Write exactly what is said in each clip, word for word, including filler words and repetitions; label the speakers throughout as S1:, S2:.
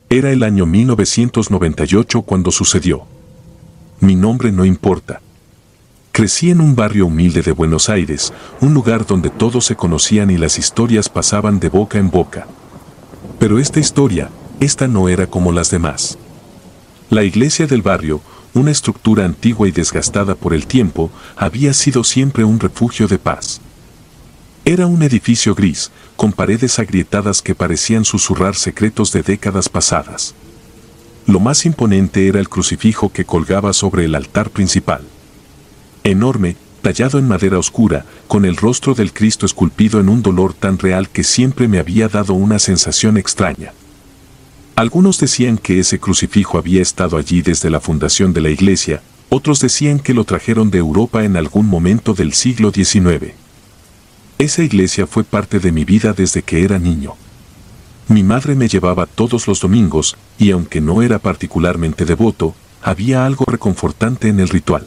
S1: Era el año mil novecientos noventa y ocho cuando sucedió. Mi nombre no importa. Crecí en un barrio humilde de Buenos Aires, un lugar donde todos se conocían y las historias pasaban de boca en boca. Pero esta historia, esta no era como las demás. La iglesia del barrio, una estructura antigua y desgastada por el tiempo, había sido siempre un refugio de paz. Era un edificio gris, con paredes agrietadas que parecían susurrar secretos de décadas pasadas. Lo más imponente era el crucifijo que colgaba sobre el altar principal. Enorme, tallado en madera oscura, con el rostro del Cristo esculpido en un dolor tan real que siempre me había dado una sensación extraña. Algunos decían que ese crucifijo había estado allí desde la fundación de la iglesia, otros decían que lo trajeron de Europa en algún momento del siglo diecinueve. Esa iglesia fue parte de mi vida desde que era niño. Mi madre me llevaba todos los domingos, y aunque no era particularmente devoto, había algo reconfortante en el ritual.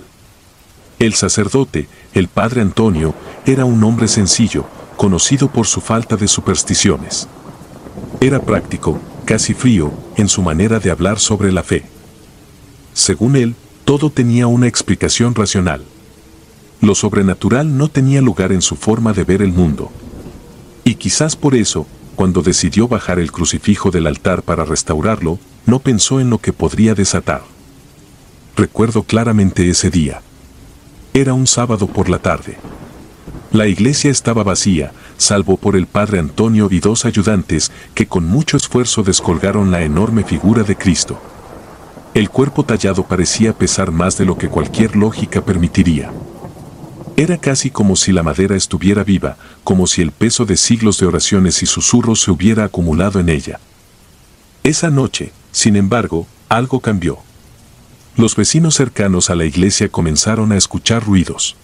S1: El sacerdote, el padre Antonio, era un hombre sencillo, conocido por su falta de supersticiones. Era práctico, casi frío, en su manera de hablar sobre la fe. Según él, todo tenía una explicación racional. Lo sobrenatural no tenía lugar en su forma de ver el mundo. Y quizás por eso, cuando decidió bajar el crucifijo del altar para restaurarlo, no pensó en lo que podría desatar. Recuerdo claramente ese día. Era un sábado por la tarde. La iglesia estaba vacía, salvo por el padre Antonio y dos ayudantes que con mucho esfuerzo descolgaron la enorme figura de Cristo. El cuerpo tallado parecía pesar más de lo que cualquier lógica permitiría. Era casi como si la madera estuviera viva, como si el peso de siglos de oraciones y susurros se hubiera acumulado en ella. Esa noche, sin embargo, algo cambió. Los vecinos cercanos a la iglesia comenzaron a escuchar ruidos.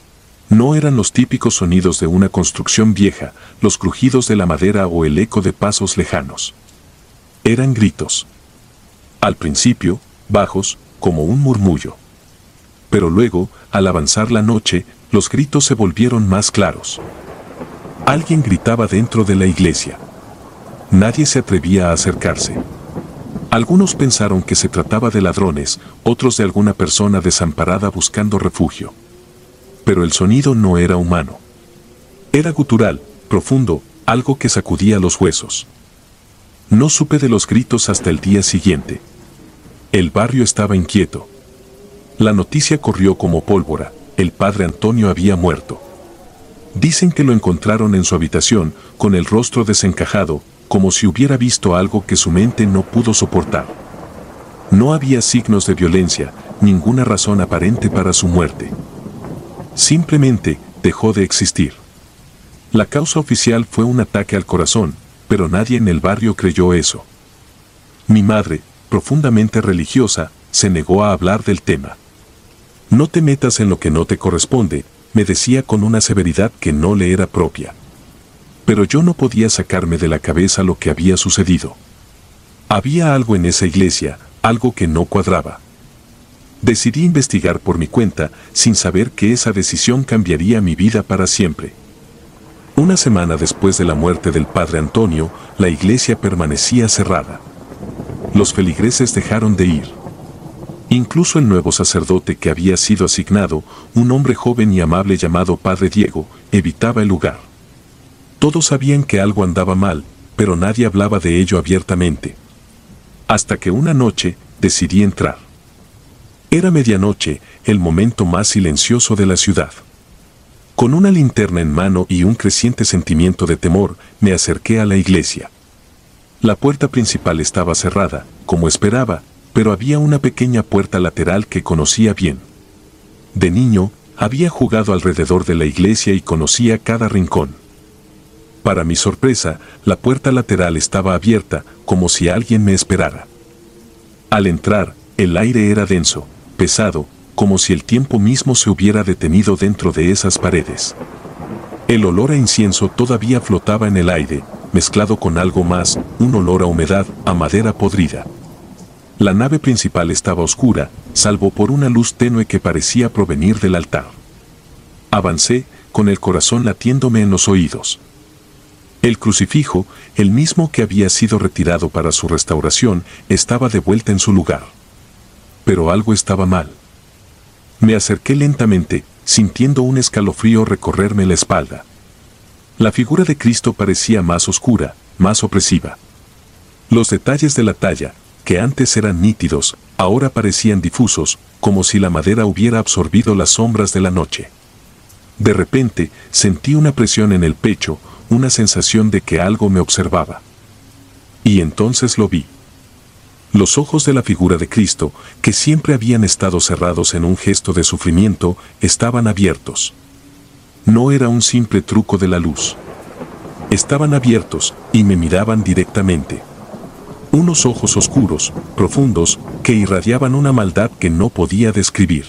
S1: No eran los típicos sonidos de una construcción vieja, los crujidos de la madera o el eco de pasos lejanos. Eran gritos. Al principio, bajos, como un murmullo. Pero luego, al avanzar la noche, los gritos se volvieron más claros. Alguien gritaba dentro de la iglesia. Nadie se atrevía a acercarse. Algunos pensaron que se trataba de ladrones, otros de alguna persona desamparada buscando refugio. Pero el sonido no era humano. Era gutural, profundo, algo que sacudía los huesos. No supe de los gritos hasta el día siguiente. El barrio estaba inquieto. La noticia corrió como pólvora, el padre Antonio había muerto. Dicen que lo encontraron en su habitación, con el rostro desencajado, como si hubiera visto algo que su mente no pudo soportar. No había signos de violencia, ninguna razón aparente para su muerte. Simplemente dejó de existir. La causa oficial fue un ataque al corazón, pero nadie en el barrio creyó eso. Mi madre, profundamente religiosa, se negó a hablar del tema. No te metas en lo que no te corresponde, me decía con una severidad que no le era propia. Pero yo no podía sacarme de la cabeza lo que había sucedido. Había algo en esa iglesia, algo que no cuadraba. Decidí investigar por mi cuenta, sin saber que esa decisión cambiaría mi vida para siempre. Una semana después de la muerte del padre Antonio, la iglesia permanecía cerrada. Los feligreses dejaron de ir. Incluso el nuevo sacerdote que había sido asignado, un hombre joven y amable llamado Padre Diego, evitaba el lugar. Todos sabían que algo andaba mal, pero nadie hablaba de ello abiertamente. Hasta que una noche, decidí entrar. Era medianoche, el momento más silencioso de la ciudad. Con una linterna en mano y un creciente sentimiento de temor, me acerqué a la iglesia. La puerta principal estaba cerrada, como esperaba, pero había una pequeña puerta lateral que conocía bien. De niño, había jugado alrededor de la iglesia y conocía cada rincón. Para mi sorpresa, la puerta lateral estaba abierta, como si alguien me esperara. Al entrar, el aire era denso, pesado, como si el tiempo mismo se hubiera detenido dentro de esas paredes. El olor a incienso todavía flotaba en el aire, mezclado con algo más, un olor a humedad, a madera podrida. La nave principal estaba oscura, salvo por una luz tenue que parecía provenir del altar. Avancé, con el corazón latiéndome en los oídos. El crucifijo, el mismo que había sido retirado para su restauración, estaba de vuelta en su lugar. Pero algo estaba mal. Me acerqué lentamente, sintiendo un escalofrío recorrerme la espalda. La figura de Cristo parecía más oscura, más opresiva. Los detalles de la talla, que antes eran nítidos, ahora parecían difusos, como si la madera hubiera absorbido las sombras de la noche. De repente, sentí una presión en el pecho, una sensación de que algo me observaba. Y entonces lo vi. Los ojos de la figura de Cristo, que siempre habían estado cerrados en un gesto de sufrimiento, estaban abiertos. No era un simple truco de la luz. Estaban abiertos y me miraban directamente. Unos ojos oscuros, profundos, que irradiaban una maldad que no podía describir.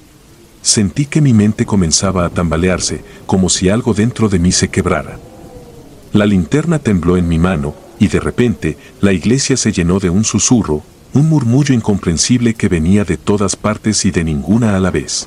S1: Sentí que mi mente comenzaba a tambalearse, como si algo dentro de mí se quebrara. La linterna tembló en mi mano, y de repente, la iglesia se llenó de un susurro, un murmullo incomprensible que venía de todas partes y de ninguna a la vez.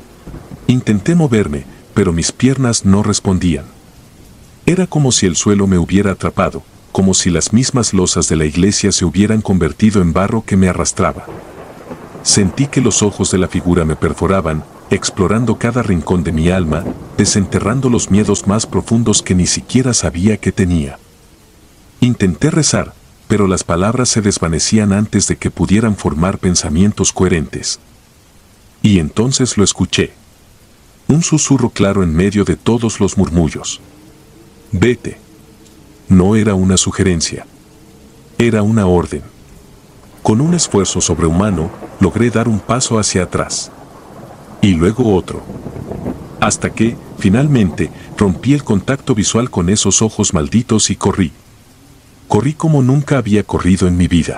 S1: Intenté moverme, pero mis piernas no respondían. Era como si el suelo me hubiera atrapado, como si las mismas losas de la iglesia se hubieran convertido en barro que me arrastraba. Sentí que los ojos de la figura me perforaban, explorando cada rincón de mi alma, desenterrando los miedos más profundos que ni siquiera sabía que tenía. Intenté rezar, pero las palabras se desvanecían antes de que pudieran formar pensamientos coherentes. Y entonces lo escuché. Un susurro claro en medio de todos los murmullos. Vete. No era una sugerencia. Era una orden. Con un esfuerzo sobrehumano, logré dar un paso hacia atrás. Y luego otro. Hasta que, finalmente, rompí el contacto visual con esos ojos malditos y corrí. Corrí como nunca había corrido en mi vida.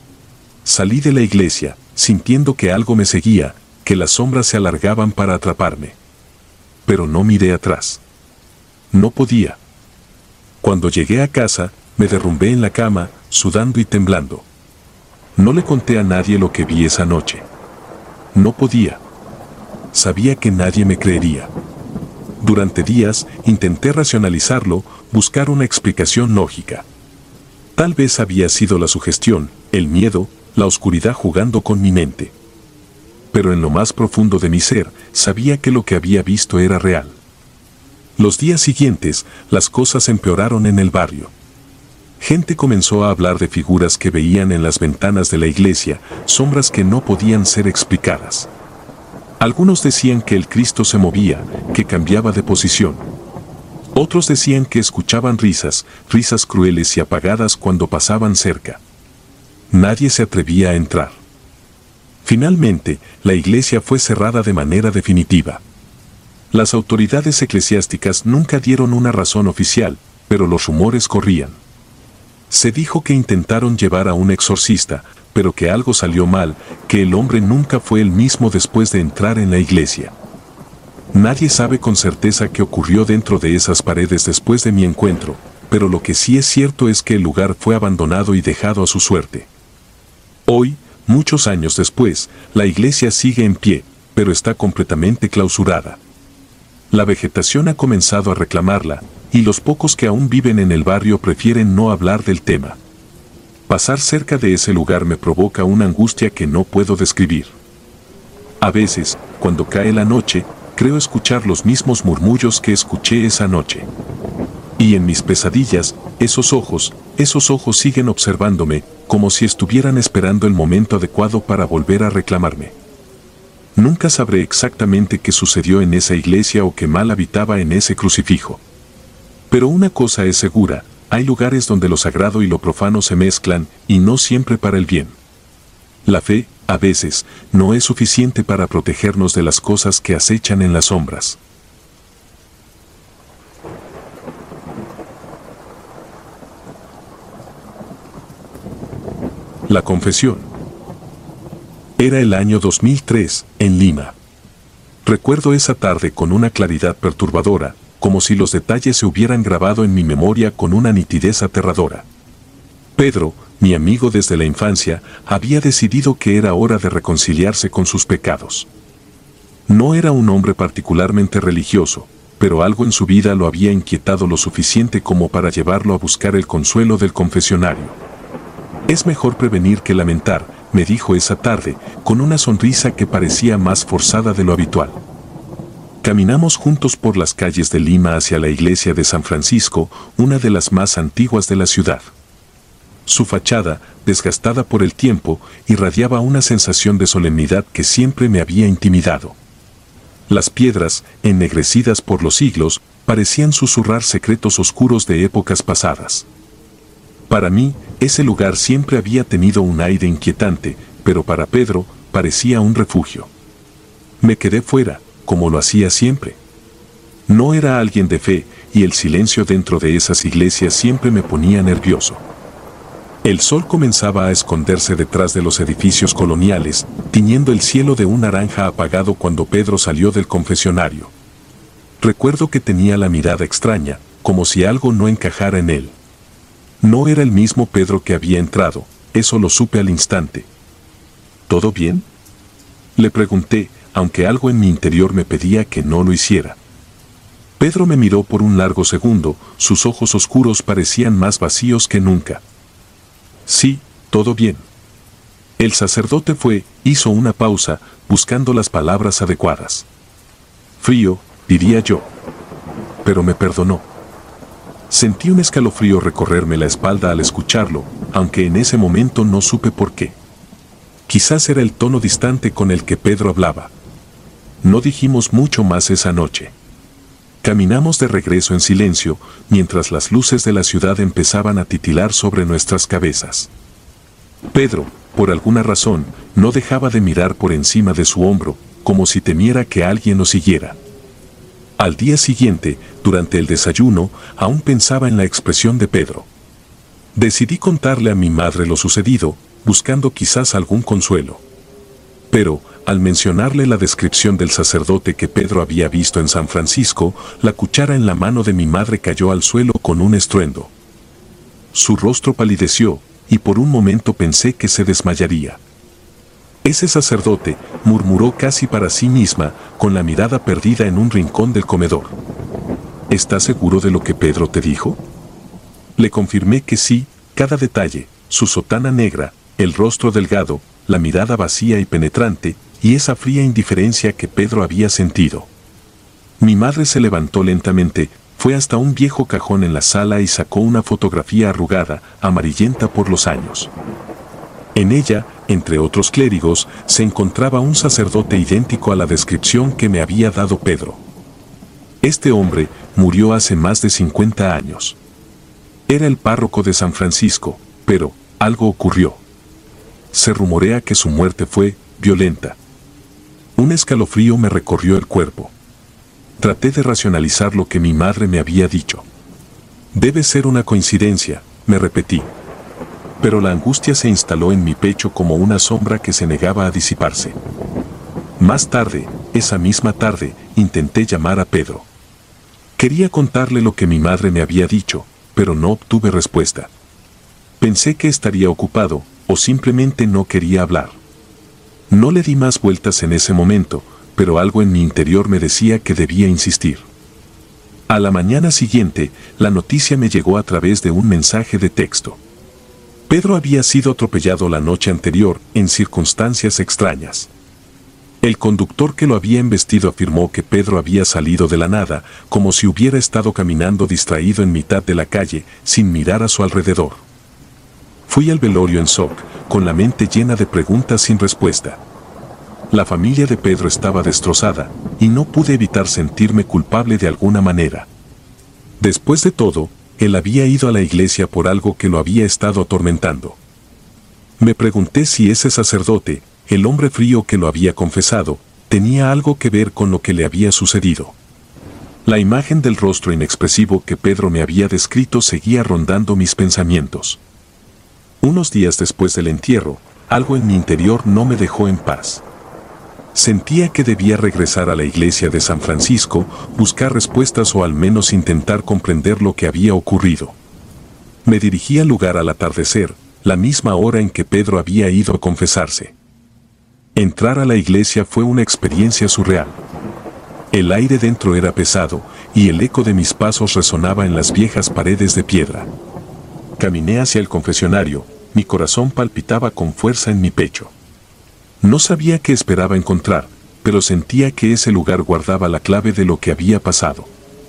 S1: Salí de la iglesia, sintiendo que algo me seguía, que las sombras se alargaban para atraparme. Pero no miré atrás. No podía. Cuando llegué a casa, me derrumbé en la cama, sudando y temblando. No le conté a nadie lo que vi esa noche. No podía. Sabía que nadie me creería. Durante días, intenté racionalizarlo, buscar una explicación lógica. Tal vez había sido la sugestión, el miedo, la oscuridad jugando con mi mente. Pero en lo más profundo de mi ser, sabía que lo que había visto era real. Los días siguientes, las cosas empeoraron en el barrio. Gente comenzó a hablar de figuras que veían en las ventanas de la iglesia, sombras que no podían ser explicadas. Algunos decían que el Cristo se movía, que cambiaba de posición. Otros decían que escuchaban risas, risas crueles y apagadas cuando pasaban cerca. Nadie se atrevía a entrar. Finalmente, la iglesia fue cerrada de manera definitiva. Las autoridades eclesiásticas nunca dieron una razón oficial, pero los rumores corrían. Se dijo que intentaron llevar a un exorcista, pero que algo salió mal, que el hombre nunca fue el mismo después de entrar en la iglesia. Nadie sabe con certeza qué ocurrió dentro de esas paredes después de mi encuentro, pero lo que sí es cierto es que el lugar fue abandonado y dejado a su suerte. Hoy, muchos años después, la iglesia sigue en pie, pero está completamente clausurada. La vegetación ha comenzado a reclamarla, y los pocos que aún viven en el barrio prefieren no hablar del tema. Pasar cerca de ese lugar me provoca una angustia que no puedo describir. A veces, cuando cae la noche, creo escuchar los mismos murmullos que escuché esa noche. Y en mis pesadillas, esos ojos, esos ojos siguen observándome, como si estuvieran esperando el momento adecuado para volver a reclamarme. Nunca sabré exactamente qué sucedió en esa iglesia o qué mal habitaba en ese crucifijo. Pero una cosa es segura, hay lugares donde lo sagrado y lo profano se mezclan, y no siempre para el bien. La fe, a veces, no es suficiente para protegernos de las cosas que acechan en las sombras. La confesión. Era el año dos mil tres, en Lima. Recuerdo esa tarde con una claridad perturbadora, como si los detalles se hubieran grabado en mi memoria con una nitidez aterradora. Pedro, mi amigo desde la infancia, había decidido que era hora de reconciliarse con sus pecados. No era un hombre particularmente religioso, pero algo en su vida lo había inquietado lo suficiente como para llevarlo a buscar el consuelo del confesionario. Es mejor prevenir que lamentar, me dijo esa tarde, con una sonrisa que parecía más forzada de lo habitual. Caminamos juntos por las calles de Lima hacia la iglesia de San Francisco, una de las más antiguas de la ciudad. Su fachada, desgastada por el tiempo, irradiaba una sensación de solemnidad que siempre me había intimidado. Las piedras, ennegrecidas por los siglos, parecían susurrar secretos oscuros de épocas pasadas. Para mí, ese lugar siempre había tenido un aire inquietante, pero para Pedro, parecía un refugio. Me quedé fuera, como lo hacía siempre. No era alguien de fe, y el silencio dentro de esas iglesias siempre me ponía nervioso. El sol comenzaba a esconderse detrás de los edificios coloniales, tiñendo el cielo de un naranja apagado cuando Pedro salió del confesionario. Recuerdo que tenía la mirada extraña, como si algo no encajara en él. No era el mismo Pedro que había entrado, eso lo supe al instante. ¿Todo bien?, le pregunté, aunque algo en mi interior me pedía que no lo hiciera. Pedro me miró por un largo segundo, sus ojos oscuros parecían más vacíos que nunca. Sí, todo bien. El sacerdote fue, hizo una pausa, buscando las palabras adecuadas. Frío, diría yo. Pero me perdonó. Sentí un escalofrío recorrerme la espalda al escucharlo, aunque en ese momento no supe por qué. Quizás era el tono distante con el que Pedro hablaba. No dijimos mucho más esa noche. Caminamos de regreso en silencio, mientras las luces de la ciudad empezaban a titilar sobre nuestras cabezas. Pedro, por alguna razón, no dejaba de mirar por encima de su hombro, como si temiera que alguien lo siguiera. Al día siguiente, durante el desayuno, aún pensaba en la expresión de Pedro. Decidí contarle a mi madre lo sucedido, buscando quizás algún consuelo. Pero, al mencionarle la descripción del sacerdote que Pedro había visto en San Francisco, la cuchara en la mano de mi madre cayó al suelo con un estruendo. Su rostro palideció, y por un momento pensé que se desmayaría. Ese sacerdote, murmuró casi para sí misma, con la mirada perdida en un rincón del comedor. ¿Estás seguro de lo que Pedro te dijo? Le confirmé que sí, cada detalle, su sotana negra, el rostro delgado, la mirada vacía y penetrante, y esa fría indiferencia que Pedro había sentido. Mi madre se levantó lentamente, fue hasta un viejo cajón en la sala y sacó una fotografía arrugada, amarillenta por los años. En ella, entre otros clérigos, se encontraba un sacerdote idéntico a la descripción que me había dado Pedro. Este hombre murió hace más de cincuenta años. Era el párroco de San Francisco, pero algo ocurrió. Se rumorea que su muerte fue violenta. Un escalofrío me recorrió el cuerpo. Traté de racionalizar lo que mi madre me había dicho. Debe ser una coincidencia, me repetí. Pero la angustia se instaló en mi pecho como una sombra que se negaba a disiparse. Más tarde, esa misma tarde, intenté llamar a Pedro. Quería contarle lo que mi madre me había dicho, pero no obtuve respuesta. Pensé que estaría ocupado, o simplemente no quería hablar. No le di más vueltas en ese momento, pero algo en mi interior me decía que debía insistir. A la mañana siguiente, la noticia me llegó a través de un mensaje de texto. Pedro había sido atropellado la noche anterior, en circunstancias extrañas. El conductor que lo había embestido afirmó que Pedro había salido de la nada, como si hubiera estado caminando distraído en mitad de la calle, sin mirar a su alrededor. Fui al velorio en shock, con la mente llena de preguntas sin respuesta. La familia de Pedro estaba destrozada, y no pude evitar sentirme culpable de alguna manera. Después de todo, él había ido a la iglesia por algo que lo había estado atormentando. Me pregunté si ese sacerdote, el hombre frío que lo había confesado, tenía algo que ver con lo que le había sucedido. La imagen del rostro inexpresivo que Pedro me había descrito seguía rondando mis pensamientos. Unos días después del entierro, algo en mi interior no me dejó en paz. Sentía que debía regresar a la iglesia de San Francisco, buscar respuestas o al menos intentar comprender lo que había ocurrido. Me dirigí al lugar al atardecer, la misma hora en que Pedro había ido a confesarse. Entrar a la iglesia fue una experiencia surreal. El aire dentro era pesado, y el eco de mis pasos resonaba en las viejas paredes de piedra. Caminé hacia el confesionario, mi corazón palpitaba con fuerza en mi pecho. No sabía qué esperaba encontrar, pero sentía que ese lugar guardaba la clave de lo que había pasado.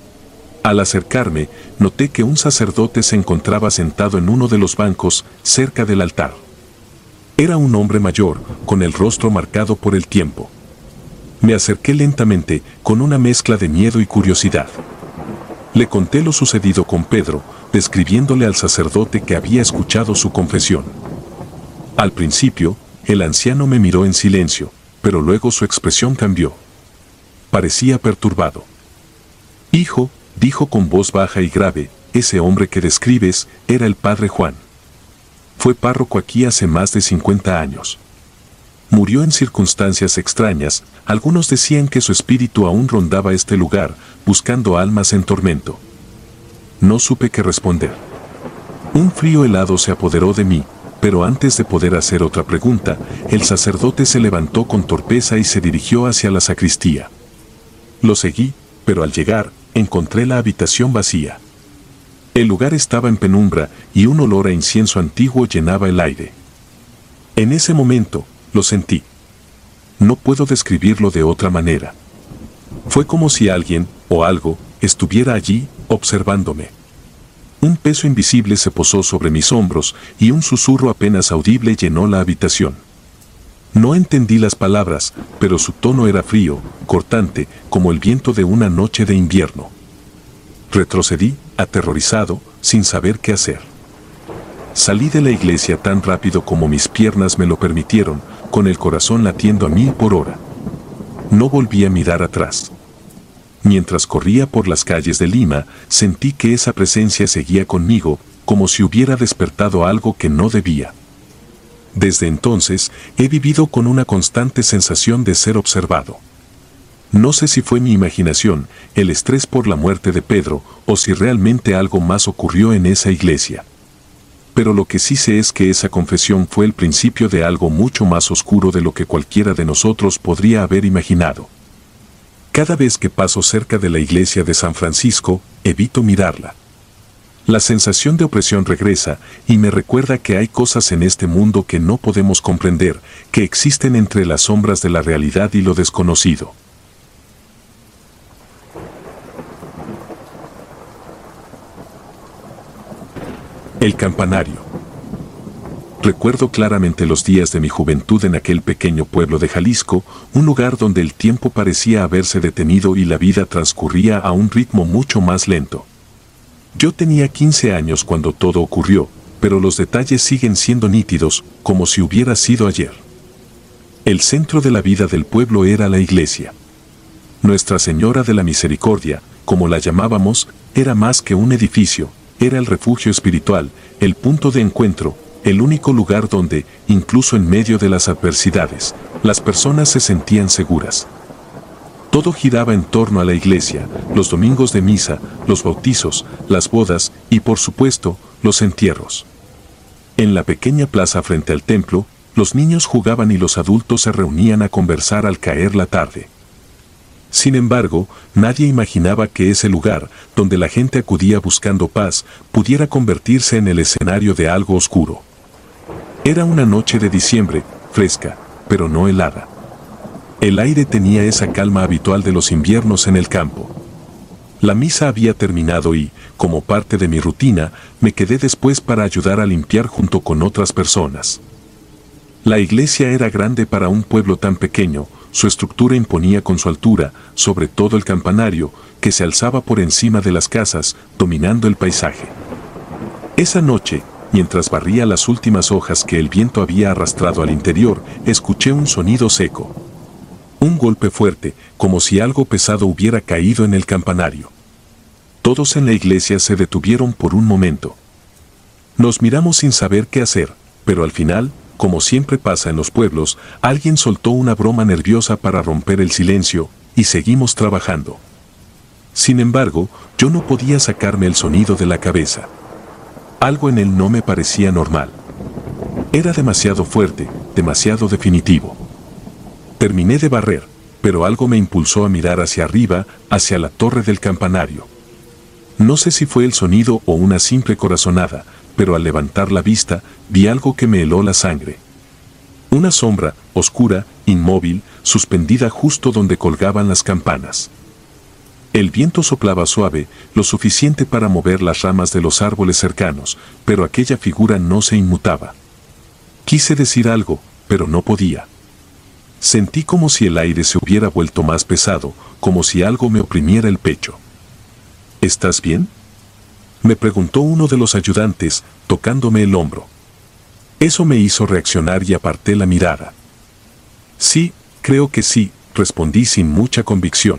S1: Al acercarme, noté que un sacerdote se encontraba sentado en uno de los bancos, cerca del altar. Era un hombre mayor, con el rostro marcado por el tiempo. Me acerqué lentamente, con una mezcla de miedo y curiosidad. Le conté lo sucedido con Pedro, describiéndole al sacerdote que había escuchado su confesión. Al principio, el anciano me miró en silencio, pero luego su expresión cambió. Parecía perturbado. Hijo, dijo con voz baja y grave, ese hombre que describes era el padre Juan. Fue párroco aquí hace más de cincuenta años. Murió en circunstancias extrañas, algunos decían que su espíritu aún rondaba este lugar, buscando almas en tormento. No supe qué responder. Un frío helado se apoderó de mí, pero antes de poder hacer otra pregunta, el sacerdote se levantó con torpeza y se dirigió hacia la sacristía. Lo seguí, pero al llegar, encontré la habitación vacía. El lugar estaba en penumbra y un olor a incienso antiguo llenaba el aire. En ese momento, lo sentí. No puedo describirlo de otra manera. Fue como si alguien, o algo, estuviera allí, observándome. Un peso invisible se posó sobre mis hombros y un susurro apenas audible llenó la habitación. No entendí las palabras, pero su tono era frío, cortante, como el viento de una noche de invierno. Retrocedí, aterrorizado, sin saber qué hacer. Salí de la iglesia tan rápido como mis piernas me lo permitieron, con el corazón latiendo a mil por hora. No volví a mirar atrás. Mientras corría por las calles de Lima, sentí que esa presencia seguía conmigo, como si hubiera despertado algo que no debía. Desde entonces, he vivido con una constante sensación de ser observado. No sé si fue mi imaginación, el estrés por la muerte de Pedro, o si realmente algo más ocurrió en esa iglesia. Pero lo que sí sé es que esa confesión fue el principio de algo mucho más oscuro de lo que cualquiera de nosotros podría haber imaginado. Cada vez que paso cerca de la iglesia de San Francisco, evito mirarla. La sensación de opresión regresa y me recuerda que hay cosas en este mundo que no podemos comprender, que existen entre las sombras de la realidad y lo desconocido. El campanario. Recuerdo claramente los días de mi juventud en aquel pequeño pueblo de Jalisco, un lugar donde el tiempo parecía haberse detenido y la vida transcurría a un ritmo mucho más lento. Yo tenía quince años cuando todo ocurrió, pero los detalles siguen siendo nítidos, como si hubiera sido ayer. El centro de la vida del pueblo era la iglesia. Nuestra Señora de la Misericordia, como la llamábamos, era más que un edificio, era el refugio espiritual, el punto de encuentro, el único lugar donde, incluso en medio de las adversidades, las personas se sentían seguras. Todo giraba en torno a la iglesia, los domingos de misa, los bautizos, las bodas y, por supuesto, los entierros. En la pequeña plaza frente al templo, los niños jugaban y los adultos se reunían a conversar al caer la tarde. Sin embargo, nadie imaginaba que ese lugar, donde la gente acudía buscando paz, pudiera convertirse en el escenario de algo oscuro. Era una noche de diciembre, fresca, pero no helada. El aire tenía esa calma habitual de los inviernos en el campo. La misa había terminado y, como parte de mi rutina, me quedé después para ayudar a limpiar junto con otras personas. La iglesia era grande para un pueblo tan pequeño, su estructura imponía con su altura, sobre todo el campanario, que se alzaba por encima de las casas, dominando el paisaje. Esa noche, mientras barría las últimas hojas que el viento había arrastrado al interior, escuché un sonido seco. Un golpe fuerte, como si algo pesado hubiera caído en el campanario. Todos en la iglesia se detuvieron por un momento. Nos miramos sin saber qué hacer, pero al final, como siempre pasa en los pueblos, alguien soltó una broma nerviosa para romper el silencio, y seguimos trabajando. Sin embargo, yo no podía sacarme el sonido de la cabeza. Algo en él no me parecía normal. Era demasiado fuerte, demasiado definitivo. Terminé de barrer, pero algo me impulsó a mirar hacia arriba, hacia la torre del campanario. No sé si fue el sonido o una simple corazonada, pero al levantar la vista, vi algo que me heló la sangre. Una sombra, oscura, inmóvil, suspendida justo donde colgaban las campanas. El viento soplaba suave, lo suficiente para mover las ramas de los árboles cercanos, pero aquella figura no se inmutaba. Quise decir algo, pero no podía. Sentí como si el aire se hubiera vuelto más pesado, como si algo me oprimiera el pecho. ¿Estás bien?, me preguntó uno de los ayudantes, tocándome el hombro. Eso me hizo reaccionar y aparté la mirada. Sí, creo que sí, respondí sin mucha convicción.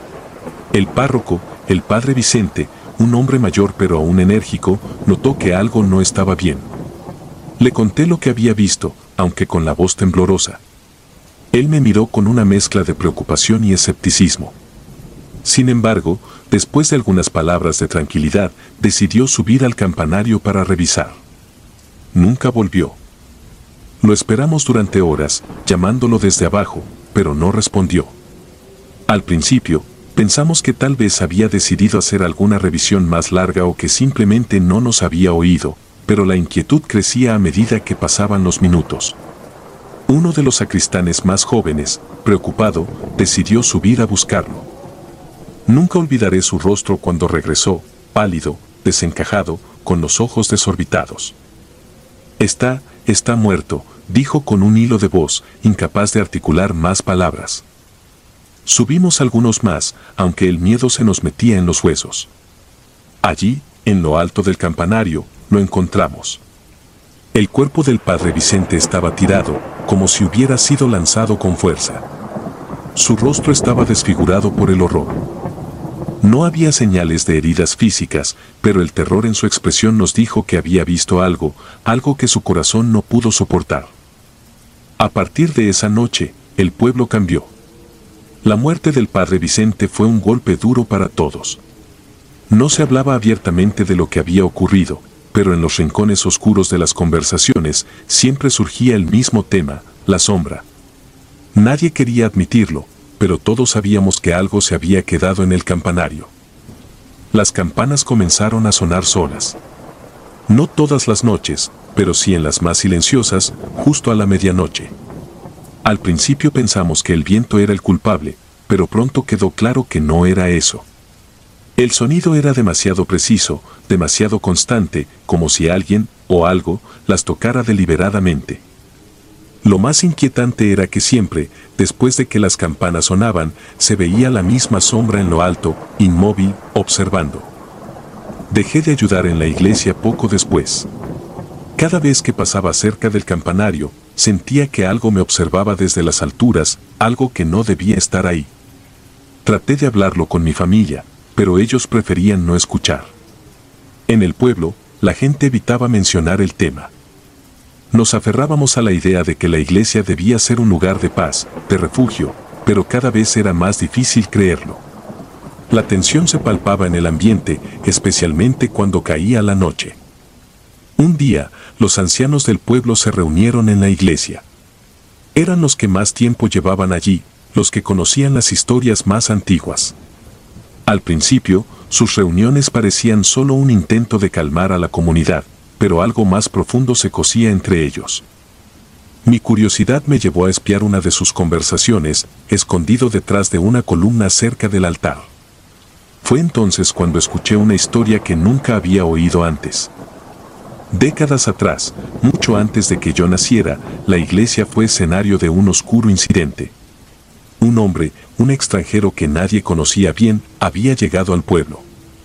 S1: El párroco, el padre Vicente, un hombre mayor pero aún enérgico, notó que algo no estaba bien. Le conté lo que había visto, aunque con la voz temblorosa. Él me miró con una mezcla de preocupación y escepticismo. Sin embargo, después de algunas palabras de tranquilidad, decidió subir al campanario para revisar. Nunca volvió. Lo esperamos durante horas, llamándolo desde abajo, pero no respondió. Al principio, pensamos que tal vez había decidido hacer alguna revisión más larga o que simplemente no nos había oído, pero la inquietud crecía a medida que pasaban los minutos. Uno de los sacristanes más jóvenes, preocupado, decidió subir a buscarlo. Nunca olvidaré su rostro cuando regresó, pálido, desencajado, con los ojos desorbitados. Está, está muerto, dijo con un hilo de voz, incapaz de articular más palabras. Subimos algunos más, aunque el miedo se nos metía en los huesos. Allí, en lo alto del campanario, lo encontramos. El cuerpo del padre Vicente estaba tirado, como si hubiera sido lanzado con fuerza. Su rostro estaba desfigurado por el horror. No había señales de heridas físicas, pero el terror en su expresión nos dijo que había visto algo, algo que su corazón no pudo soportar. A partir de esa noche, el pueblo cambió. La muerte del padre Vicente fue un golpe duro para todos. No se hablaba abiertamente de lo que había ocurrido, pero en los rincones oscuros de las conversaciones siempre surgía el mismo tema, la sombra. Nadie quería admitirlo, pero todos sabíamos que algo se había quedado en el campanario. Las campanas comenzaron a sonar solas. No todas las noches, pero sí en las más silenciosas, justo a la medianoche. Al principio pensamos que el viento era el culpable, pero pronto quedó claro que no era eso. El sonido era demasiado preciso, demasiado constante, como si alguien, o algo, las tocara deliberadamente. Lo más inquietante era que siempre, después de que las campanas sonaban, se veía la misma sombra en lo alto, inmóvil, observando. Dejé de ayudar en la iglesia poco después. Cada vez que pasaba cerca del campanario, sentía que algo me observaba desde las alturas, algo que no debía estar ahí. Traté de hablarlo con mi familia, pero ellos preferían no escuchar. En el pueblo, la gente evitaba mencionar el tema. Nos aferrábamos a la idea de que la iglesia debía ser un lugar de paz, de refugio, pero cada vez era más difícil creerlo. La tensión se palpaba en el ambiente, especialmente cuando caía la noche. Un día, los ancianos del pueblo se reunieron en la iglesia. Eran los que más tiempo llevaban allí, los que conocían las historias más antiguas. Al principio, sus reuniones parecían solo un intento de calmar a la comunidad, pero algo más profundo se cosía entre ellos. Mi curiosidad me llevó a espiar una de sus conversaciones, escondido detrás de una columna cerca del altar. Fue entonces cuando escuché una historia que nunca había oído antes. Décadas atrás, mucho antes de que yo naciera, la iglesia fue escenario de un oscuro incidente. Un hombre, un extranjero que nadie conocía bien, había llegado al pueblo.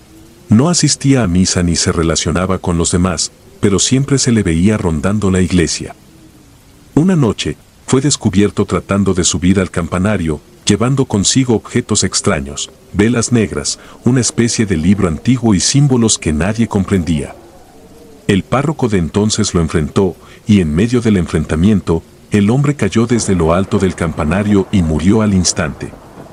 S1: No asistía a misa ni se relacionaba con los demás, pero siempre se le veía rondando la iglesia. Una noche, fue descubierto tratando de subir al campanario, llevando consigo objetos extraños, velas negras, una especie de libro antiguo y símbolos que nadie comprendía. El párroco de entonces lo enfrentó, y en medio del enfrentamiento, el hombre cayó desde lo alto del campanario y murió al instante.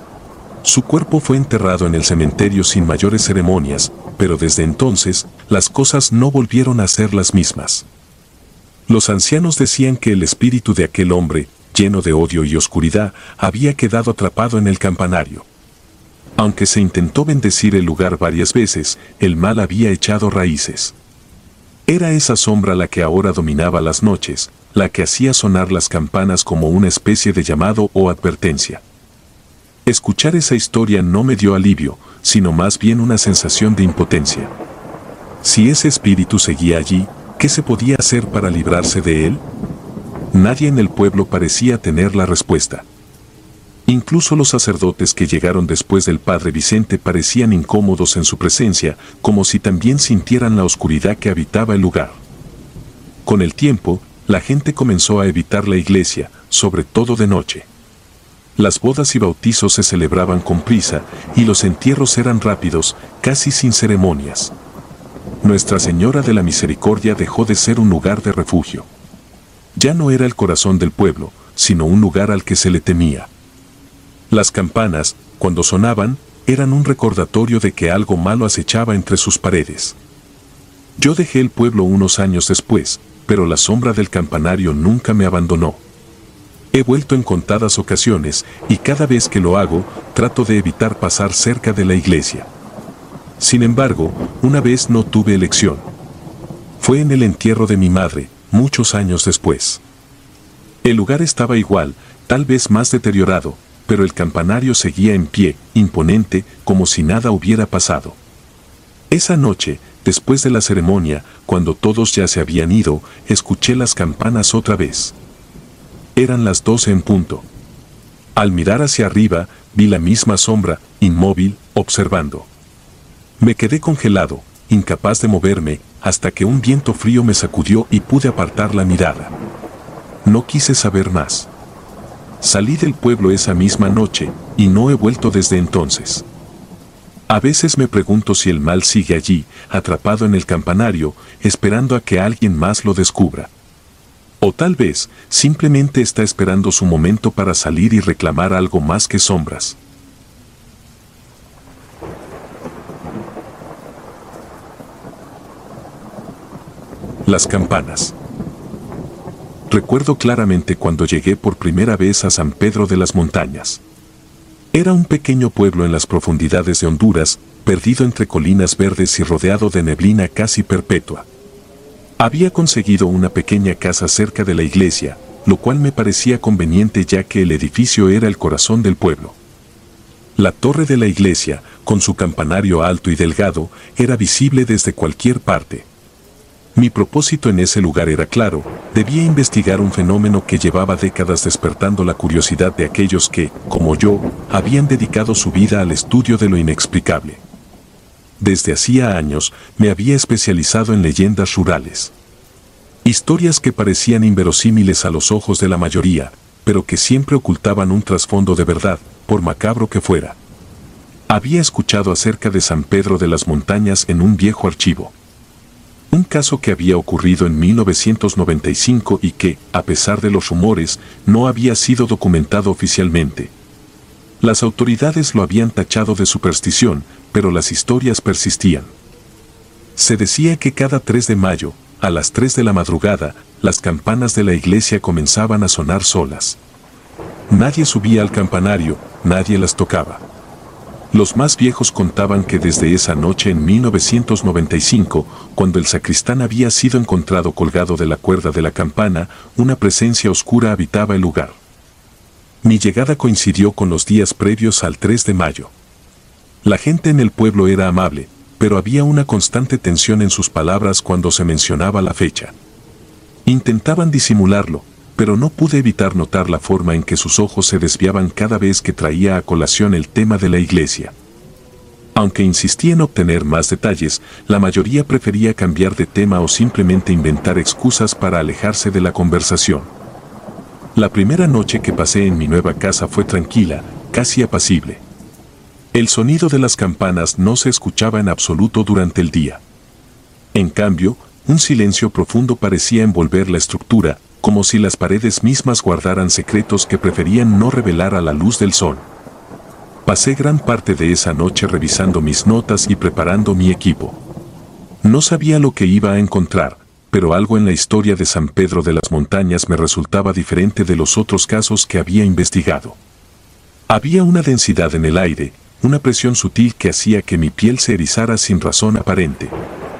S1: Su cuerpo fue enterrado en el cementerio sin mayores ceremonias, pero desde entonces, las cosas no volvieron a ser las mismas. Los ancianos decían que el espíritu de aquel hombre, lleno de odio y oscuridad, había quedado atrapado en el campanario. Aunque se intentó bendecir el lugar varias veces, el mal había echado raíces. Era esa sombra la que ahora dominaba las noches, la que hacía sonar las campanas como una especie de llamado o advertencia. Escuchar esa historia no me dio alivio, sino más bien una sensación de impotencia. Si ese espíritu seguía allí, ¿qué se podía hacer para librarse de él? Nadie en el pueblo parecía tener la respuesta. Incluso los sacerdotes que llegaron después del padre Vicente parecían incómodos en su presencia, como si también sintieran la oscuridad que habitaba el lugar. Con el tiempo, la gente comenzó a evitar la iglesia, sobre todo de noche. Las bodas y bautizos se celebraban con prisa, y los entierros eran rápidos, casi sin ceremonias. Nuestra Señora de la Misericordia dejó de ser un lugar de refugio. Ya no era el corazón del pueblo, sino un lugar al que se le temía. Las campanas, cuando sonaban, eran un recordatorio de que algo malo acechaba entre sus paredes. Yo dejé el pueblo unos años después, pero la sombra del campanario nunca me abandonó. He vuelto en contadas ocasiones, y cada vez que lo hago, trato de evitar pasar cerca de la iglesia. Sin embargo, una vez no tuve elección. Fue en el entierro de mi madre, muchos años después. El lugar estaba igual, tal vez más deteriorado, pero el campanario seguía en pie, imponente, como si nada hubiera pasado. Esa noche, después de la ceremonia, cuando todos ya se habían ido, escuché las campanas otra vez. Eran las doce en punto. Al mirar hacia arriba, vi la misma sombra, inmóvil, observando. Me quedé congelado, incapaz de moverme, hasta que un viento frío me sacudió y pude apartar la mirada. No quise saber más. Salí del pueblo esa misma noche, y no he vuelto desde entonces. A veces me pregunto si el mal sigue allí, atrapado en el campanario, esperando a que alguien más lo descubra. O tal vez, simplemente está esperando su momento para salir y reclamar algo más que sombras. Las campanas. Recuerdo claramente cuando llegué por primera vez a San Pedro de las Montañas. Era un pequeño pueblo en las profundidades de Honduras, perdido entre colinas verdes y rodeado de neblina casi perpetua. Había conseguido una pequeña casa cerca de la iglesia, lo cual me parecía conveniente ya que el edificio era el corazón del pueblo. La torre de la iglesia, con su campanario alto y delgado, era visible desde cualquier parte. Mi propósito en ese lugar era claro, debía investigar un fenómeno que llevaba décadas despertando la curiosidad de aquellos que, como yo, habían dedicado su vida al estudio de lo inexplicable. Desde hacía años, me había especializado en leyendas rurales. Historias que parecían inverosímiles a los ojos de la mayoría, pero que siempre ocultaban un trasfondo de verdad, por macabro que fuera. Había escuchado acerca de San Pedro de las Montañas en un viejo archivo. Un caso que había ocurrido en mil novecientos noventa y cinco y que, a pesar de los rumores, no había sido documentado oficialmente. Las autoridades lo habían tachado de superstición, pero las historias persistían. Se decía que cada tres de mayo, a las tres de la madrugada, las campanas de la iglesia comenzaban a sonar solas. Nadie subía al campanario, nadie las tocaba. Los más viejos contaban que desde esa noche en mil novecientos noventa y cinco, cuando el sacristán había sido encontrado colgado de la cuerda de la campana, una presencia oscura habitaba el lugar. Mi llegada coincidió con los días previos al tres de mayo. La gente en el pueblo era amable, pero había una constante tensión en sus palabras cuando se mencionaba la fecha. Intentaban disimularlo, pero no pude evitar notar la forma en que sus ojos se desviaban cada vez que traía a colación el tema de la iglesia. Aunque insistí en obtener más detalles, la mayoría prefería cambiar de tema o simplemente inventar excusas para alejarse de la conversación. La primera noche que pasé en mi nueva casa fue tranquila, casi apacible. El sonido de las campanas no se escuchaba en absoluto durante el día. En cambio, un silencio profundo parecía envolver la estructura, como si las paredes mismas guardaran secretos que preferían no revelar a la luz del sol. Pasé gran parte de esa noche revisando mis notas y preparando mi equipo. No sabía lo que iba a encontrar, pero algo en la historia de San Pedro de las Montañas me resultaba diferente de los otros casos que había investigado. Había una densidad en el aire, una presión sutil que hacía que mi piel se erizara sin razón aparente.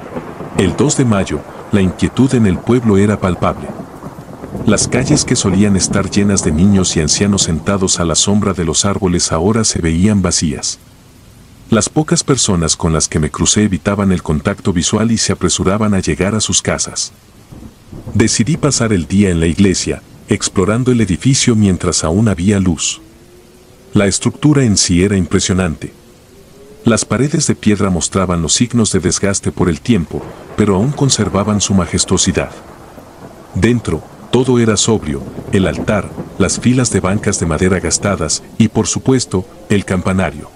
S1: El dos de mayo, la inquietud en el pueblo era palpable. Las calles que solían estar llenas de niños y ancianos sentados a la sombra de los árboles ahora se veían vacías. Las pocas personas con las que me crucé evitaban el contacto visual y se apresuraban a llegar a sus casas. Decidí pasar el día en la iglesia, explorando el edificio mientras aún había luz. La estructura en sí era impresionante. Las paredes de piedra mostraban los signos de desgaste por el tiempo, pero aún conservaban su majestuosidad. Dentro, todo era sobrio: el altar, las filas de bancas de madera gastadas y, por supuesto, el campanario.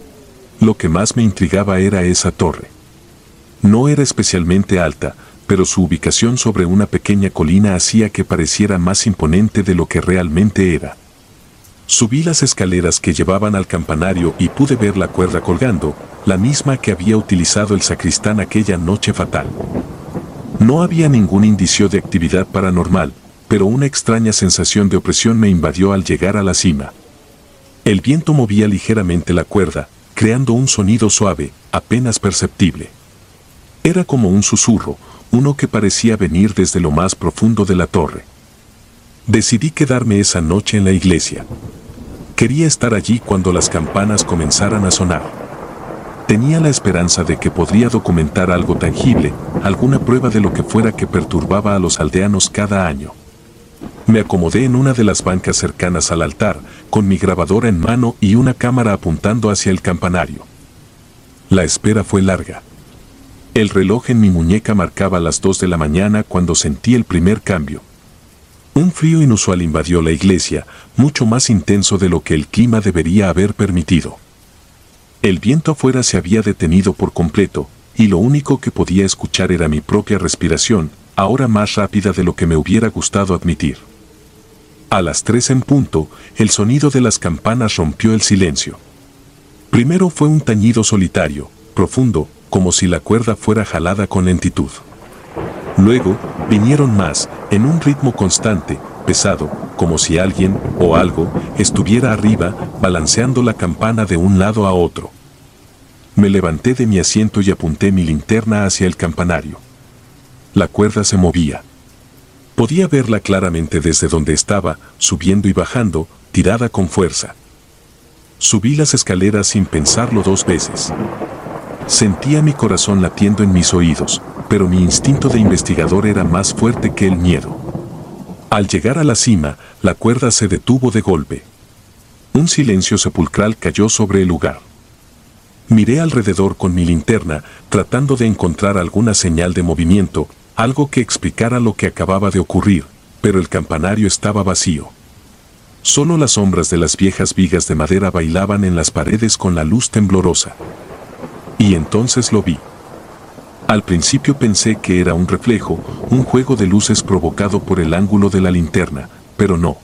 S1: Lo que más me intrigaba era esa torre. No era especialmente alta, pero su ubicación sobre una pequeña colina hacía que pareciera más imponente de lo que realmente era. Subí las escaleras que llevaban al campanario y pude ver la cuerda colgando, la misma que había utilizado el sacristán aquella noche fatal. No había ningún indicio de actividad paranormal, pero una extraña sensación de opresión me invadió al llegar a la cima. El viento movía ligeramente la cuerda, creando un sonido suave, apenas perceptible. Era como un susurro, uno que parecía venir desde lo más profundo de la torre. Decidí quedarme esa noche en la iglesia. Quería estar allí cuando las campanas comenzaran a sonar. Tenía la esperanza de que podría documentar algo tangible, alguna prueba de lo que fuera que perturbaba a los aldeanos cada año. Me acomodé en una de las bancas cercanas al altar, con mi grabadora en mano y una cámara apuntando hacia el campanario. La espera fue larga. El reloj en mi muñeca marcaba las dos de la mañana cuando sentí el primer cambio. Un frío inusual invadió la iglesia, mucho más intenso de lo que el clima debería haber permitido. El viento afuera se había detenido por completo, y lo único que podía escuchar era mi propia respiración, ahora más rápida de lo que me hubiera gustado admitir. A las tres en punto, el sonido de las campanas rompió el silencio. Primero fue un tañido solitario, profundo, como si la cuerda fuera jalada con lentitud. Luego, vinieron más, en un ritmo constante, pesado, como si alguien, o algo, estuviera arriba, balanceando la campana de un lado a otro. Me levanté de mi asiento y apunté mi linterna hacia el campanario. La cuerda se movía. Podía verla claramente desde donde estaba, subiendo y bajando, tirada con fuerza. Subí las escaleras sin pensarlo dos veces. Sentía mi corazón latiendo en mis oídos, pero mi instinto de investigador era más fuerte que el miedo. Al llegar a la cima, la cuerda se detuvo de golpe. Un silencio sepulcral cayó sobre el lugar. Miré alrededor con mi linterna, tratando de encontrar alguna señal de movimiento, algo que explicara lo que acababa de ocurrir, pero el campanario estaba vacío. Solo las sombras de las viejas vigas de madera bailaban en las paredes con la luz temblorosa. Y entonces lo vi. Al principio pensé que era un reflejo, un juego de luces provocado por el ángulo de la linterna, pero no.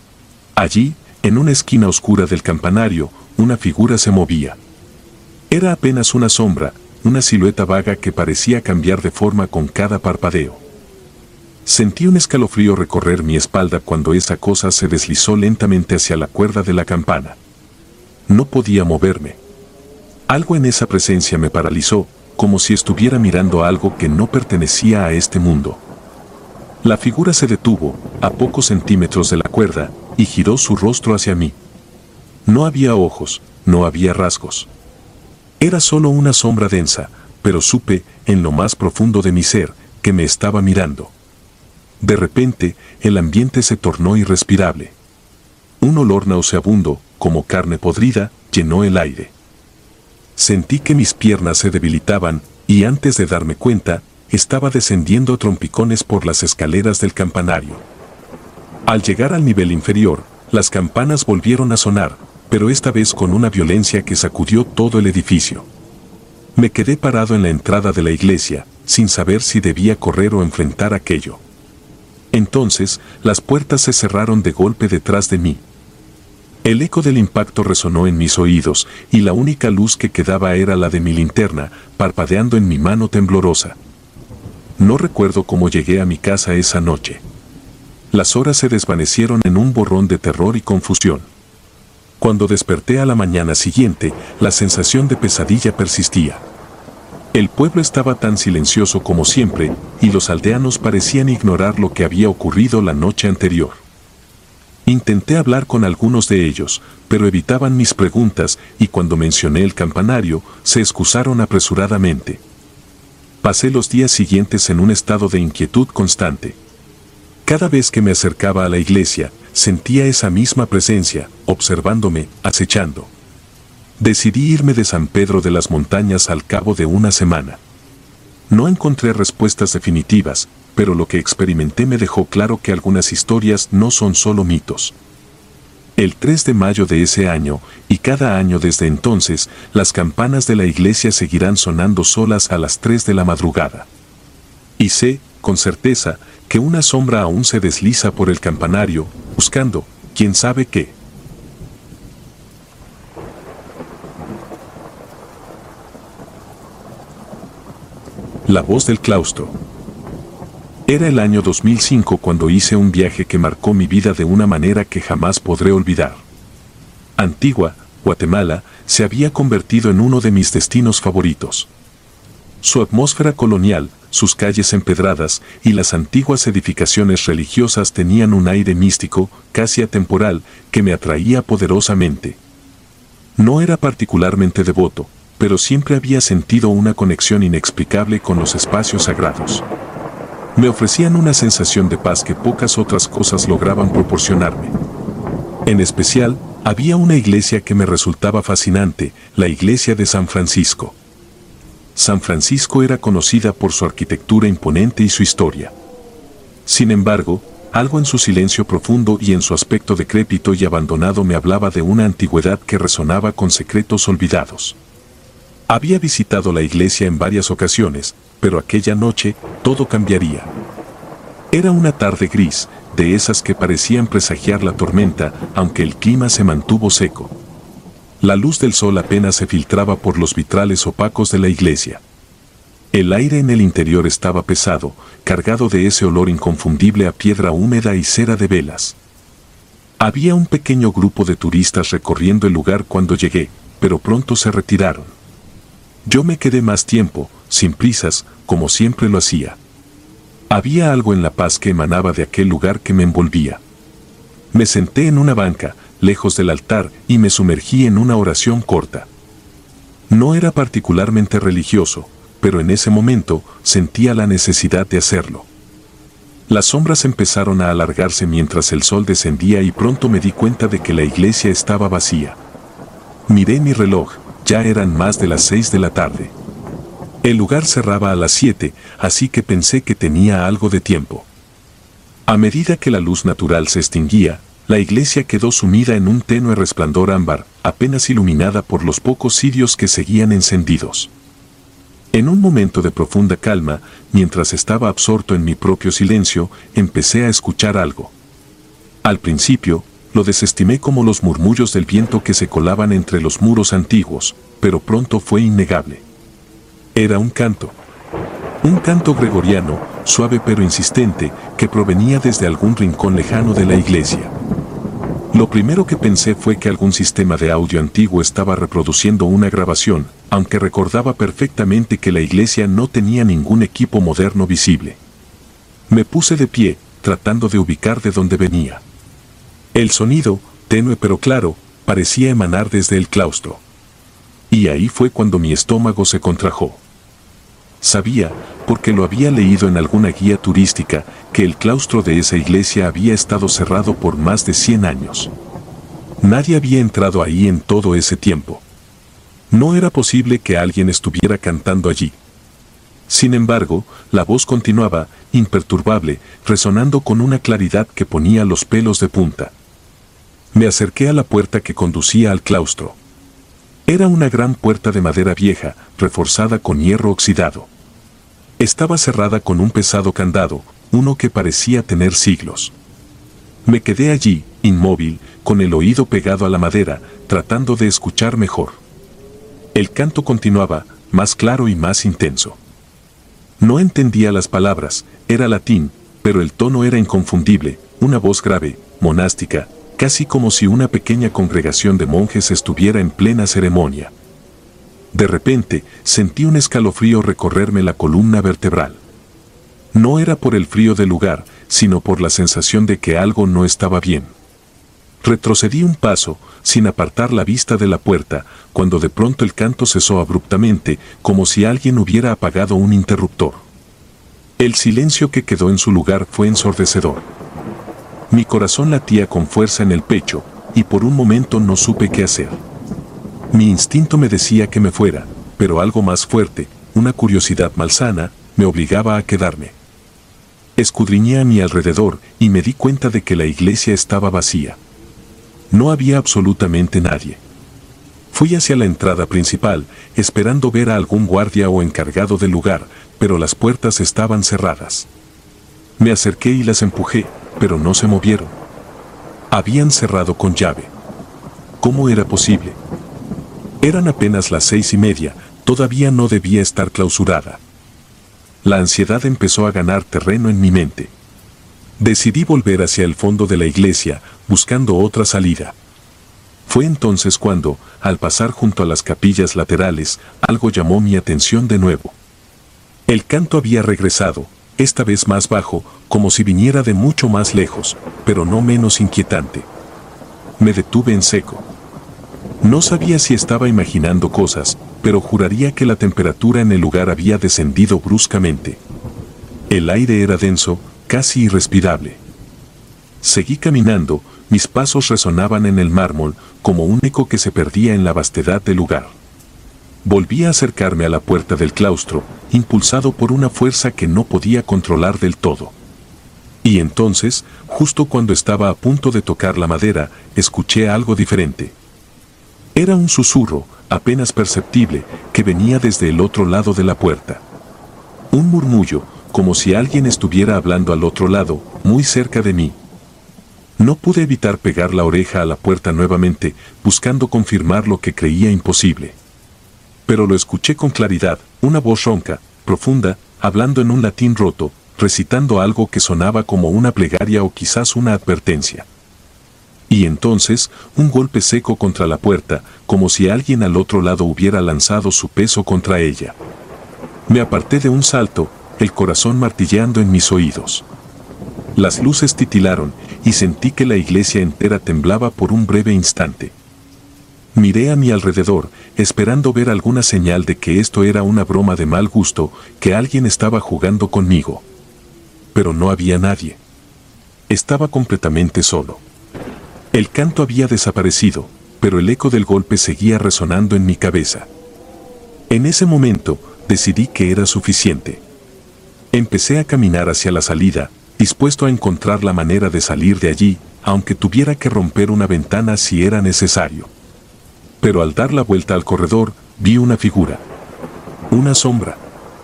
S1: Allí, en una esquina oscura del campanario, una figura se movía. Era apenas una sombra, una silueta vaga que parecía cambiar de forma con cada parpadeo. Sentí un escalofrío recorrer mi espalda cuando esa cosa se deslizó lentamente hacia la cuerda de la campana. No podía moverme. Algo en esa presencia me paralizó, como si estuviera mirando algo que no pertenecía a este mundo. La figura se detuvo, a pocos centímetros de la cuerda, y giró su rostro hacia mí. No había ojos, no había rasgos. Era solo una sombra densa, pero supe, en lo más profundo de mi ser, que me estaba mirando. De repente, el ambiente se tornó irrespirable. Un olor nauseabundo, como carne podrida, llenó el aire. Sentí que mis piernas se debilitaban, y antes de darme cuenta, estaba descendiendo a trompicones por las escaleras del campanario. Al llegar al nivel inferior, las campanas volvieron a sonar, pero esta vez con una violencia que sacudió todo el edificio. Me quedé parado en la entrada de la iglesia, sin saber si debía correr o enfrentar aquello. Entonces, las puertas se cerraron de golpe detrás de mí. El eco del impacto resonó en mis oídos, y la única luz que quedaba era la de mi linterna, parpadeando en mi mano temblorosa. No recuerdo cómo llegué a mi casa esa noche. Las horas se desvanecieron en un borrón de terror y confusión. Cuando desperté a la mañana siguiente, la sensación de pesadilla persistía. El pueblo estaba tan silencioso como siempre, y los aldeanos parecían ignorar lo que había ocurrido la noche anterior. Intenté hablar con algunos de ellos, pero evitaban mis preguntas y cuando mencioné el campanario, se excusaron apresuradamente. Pasé los días siguientes en un estado de inquietud constante. Cada vez que me acercaba a la iglesia, sentía esa misma presencia, observándome, acechando. Decidí irme de San Pedro de las Montañas al cabo de una semana. No encontré respuestas definitivas, pero lo que experimenté me dejó claro que algunas historias no son solo mitos. El tres de mayo de ese año, y cada año desde entonces, las campanas de la iglesia seguirán sonando solas a las tres de la madrugada. Y sé, con certeza, que una sombra aún se desliza por el campanario, buscando, quién sabe qué. La voz del claustro. Era el año dos mil cinco cuando hice un viaje que marcó mi vida de una manera que jamás podré olvidar. Antigua, Guatemala, se había convertido en uno de mis destinos favoritos. Su atmósfera colonial, sus calles empedradas y las antiguas edificaciones religiosas tenían un aire místico, casi atemporal, que me atraía poderosamente. No era particularmente devoto, pero siempre había sentido una conexión inexplicable con los espacios sagrados. Me ofrecían una sensación de paz que pocas otras cosas lograban proporcionarme. En especial, había una iglesia que me resultaba fascinante, la iglesia de San Francisco. San Francisco era conocida por su arquitectura imponente y su historia. Sin embargo, algo en su silencio profundo y en su aspecto decrépito y abandonado me hablaba de una antigüedad que resonaba con secretos olvidados. Había visitado la iglesia en varias ocasiones, pero aquella noche todo cambiaría. Era una tarde gris, de esas que parecían presagiar la tormenta, aunque el clima se mantuvo seco. La luz del sol apenas se filtraba por los vitrales opacos de la iglesia. El aire en el interior estaba pesado, cargado de ese olor inconfundible a piedra húmeda y cera de velas. Había un pequeño grupo de turistas recorriendo el lugar cuando llegué, pero pronto se retiraron. Yo me quedé más tiempo, sin prisas, como siempre lo hacía. Había algo en la paz que emanaba de aquel lugar que me envolvía. Me senté en una banca, lejos del altar, y me sumergí en una oración corta. No era particularmente religioso, pero en ese momento sentía la necesidad de hacerlo. Las sombras empezaron a alargarse mientras el sol descendía y pronto me di cuenta de que la iglesia estaba vacía. Miré mi reloj. Ya eran más de las seis de la tarde. El lugar cerraba a las siete, así que pensé que tenía algo de tiempo. A medida que la luz natural se extinguía, la iglesia quedó sumida en un tenue resplandor ámbar, apenas iluminada por los pocos cirios que seguían encendidos. En un momento de profunda calma, mientras estaba absorto en mi propio silencio, empecé a escuchar algo. Al principio, lo desestimé como los murmullos del viento que se colaban entre los muros antiguos, pero pronto fue innegable. Era un canto. Un canto gregoriano, suave pero insistente, que provenía desde algún rincón lejano de la iglesia. Lo primero que pensé fue que algún sistema de audio antiguo estaba reproduciendo una grabación, aunque recordaba perfectamente que la iglesia no tenía ningún equipo moderno visible. Me puse de pie, tratando de ubicar de dónde venía. El sonido, tenue pero claro, parecía emanar desde el claustro. Y ahí fue cuando mi estómago se contrajo. Sabía, porque lo había leído en alguna guía turística, que el claustro de esa iglesia había estado cerrado por más de cien años. Nadie había entrado ahí en todo ese tiempo. No era posible que alguien estuviera cantando allí. Sin embargo, la voz continuaba, imperturbable, resonando con una claridad que ponía los pelos de punta. Me acerqué a la puerta que conducía al claustro. Era una gran puerta de madera vieja, reforzada con hierro oxidado. Estaba cerrada con un pesado candado, uno que parecía tener siglos. Me quedé allí, inmóvil, con el oído pegado a la madera, tratando de escuchar mejor. El canto continuaba, más claro y más intenso. No entendía las palabras, era latín, pero el tono era inconfundible, una voz grave, monástica, casi como si una pequeña congregación de monjes estuviera en plena ceremonia. De repente, sentí un escalofrío recorrerme la columna vertebral. No era por el frío del lugar, sino por la sensación de que algo no estaba bien. Retrocedí un paso, sin apartar la vista de la puerta, cuando de pronto el canto cesó abruptamente, como si alguien hubiera apagado un interruptor. El silencio que quedó en su lugar fue ensordecedor. Mi corazón latía con fuerza en el pecho, y por un momento no supe qué hacer. Mi instinto me decía que me fuera, pero algo más fuerte, una curiosidad malsana, me obligaba a quedarme. Escudriñé a mi alrededor y me di cuenta de que la iglesia estaba vacía. No había absolutamente nadie. Fui hacia la entrada principal, esperando ver a algún guardia o encargado del lugar, pero las puertas estaban cerradas. Me acerqué y las empujé, pero no se movieron. Habían cerrado con llave. ¿Cómo era posible? Eran apenas las seis y media, todavía no debía estar clausurada. La ansiedad empezó a ganar terreno en mi mente. Decidí volver hacia el fondo de la iglesia, buscando otra salida. Fue entonces cuando, al pasar junto a las capillas laterales, algo llamó mi atención de nuevo. El canto había regresado, esta vez más bajo, como si viniera de mucho más lejos, pero no menos inquietante. Me detuve en seco. No sabía si estaba imaginando cosas, pero juraría que la temperatura en el lugar había descendido bruscamente. El aire era denso, casi irrespirable. Seguí caminando, mis pasos resonaban en el mármol, como un eco que se perdía en la vastedad del lugar. Volví a acercarme a la puerta del claustro, impulsado por una fuerza que no podía controlar del todo. Y entonces, justo cuando estaba a punto de tocar la madera, escuché algo diferente. Era un susurro, apenas perceptible, que venía desde el otro lado de la puerta. Un murmullo, como si alguien estuviera hablando al otro lado, muy cerca de mí. No pude evitar pegar la oreja a la puerta nuevamente, buscando confirmar lo que creía imposible. Pero lo escuché con claridad, una voz ronca, profunda, hablando en un latín roto, recitando algo que sonaba como una plegaria o quizás una advertencia. Y entonces, un golpe seco contra la puerta, como si alguien al otro lado hubiera lanzado su peso contra ella. Me aparté de un salto, el corazón martilleando en mis oídos. Las luces titilaron, y sentí que la iglesia entera temblaba por un breve instante. Miré a mi alrededor, esperando ver alguna señal de que esto era una broma de mal gusto, que alguien estaba jugando conmigo. Pero no había nadie. Estaba completamente solo. El canto había desaparecido, pero el eco del golpe seguía resonando en mi cabeza. En ese momento, decidí que era suficiente. Empecé a caminar hacia la salida, dispuesto a encontrar la manera de salir de allí, aunque tuviera que romper una ventana si era necesario. Pero al dar la vuelta al corredor, vi una figura. Una sombra.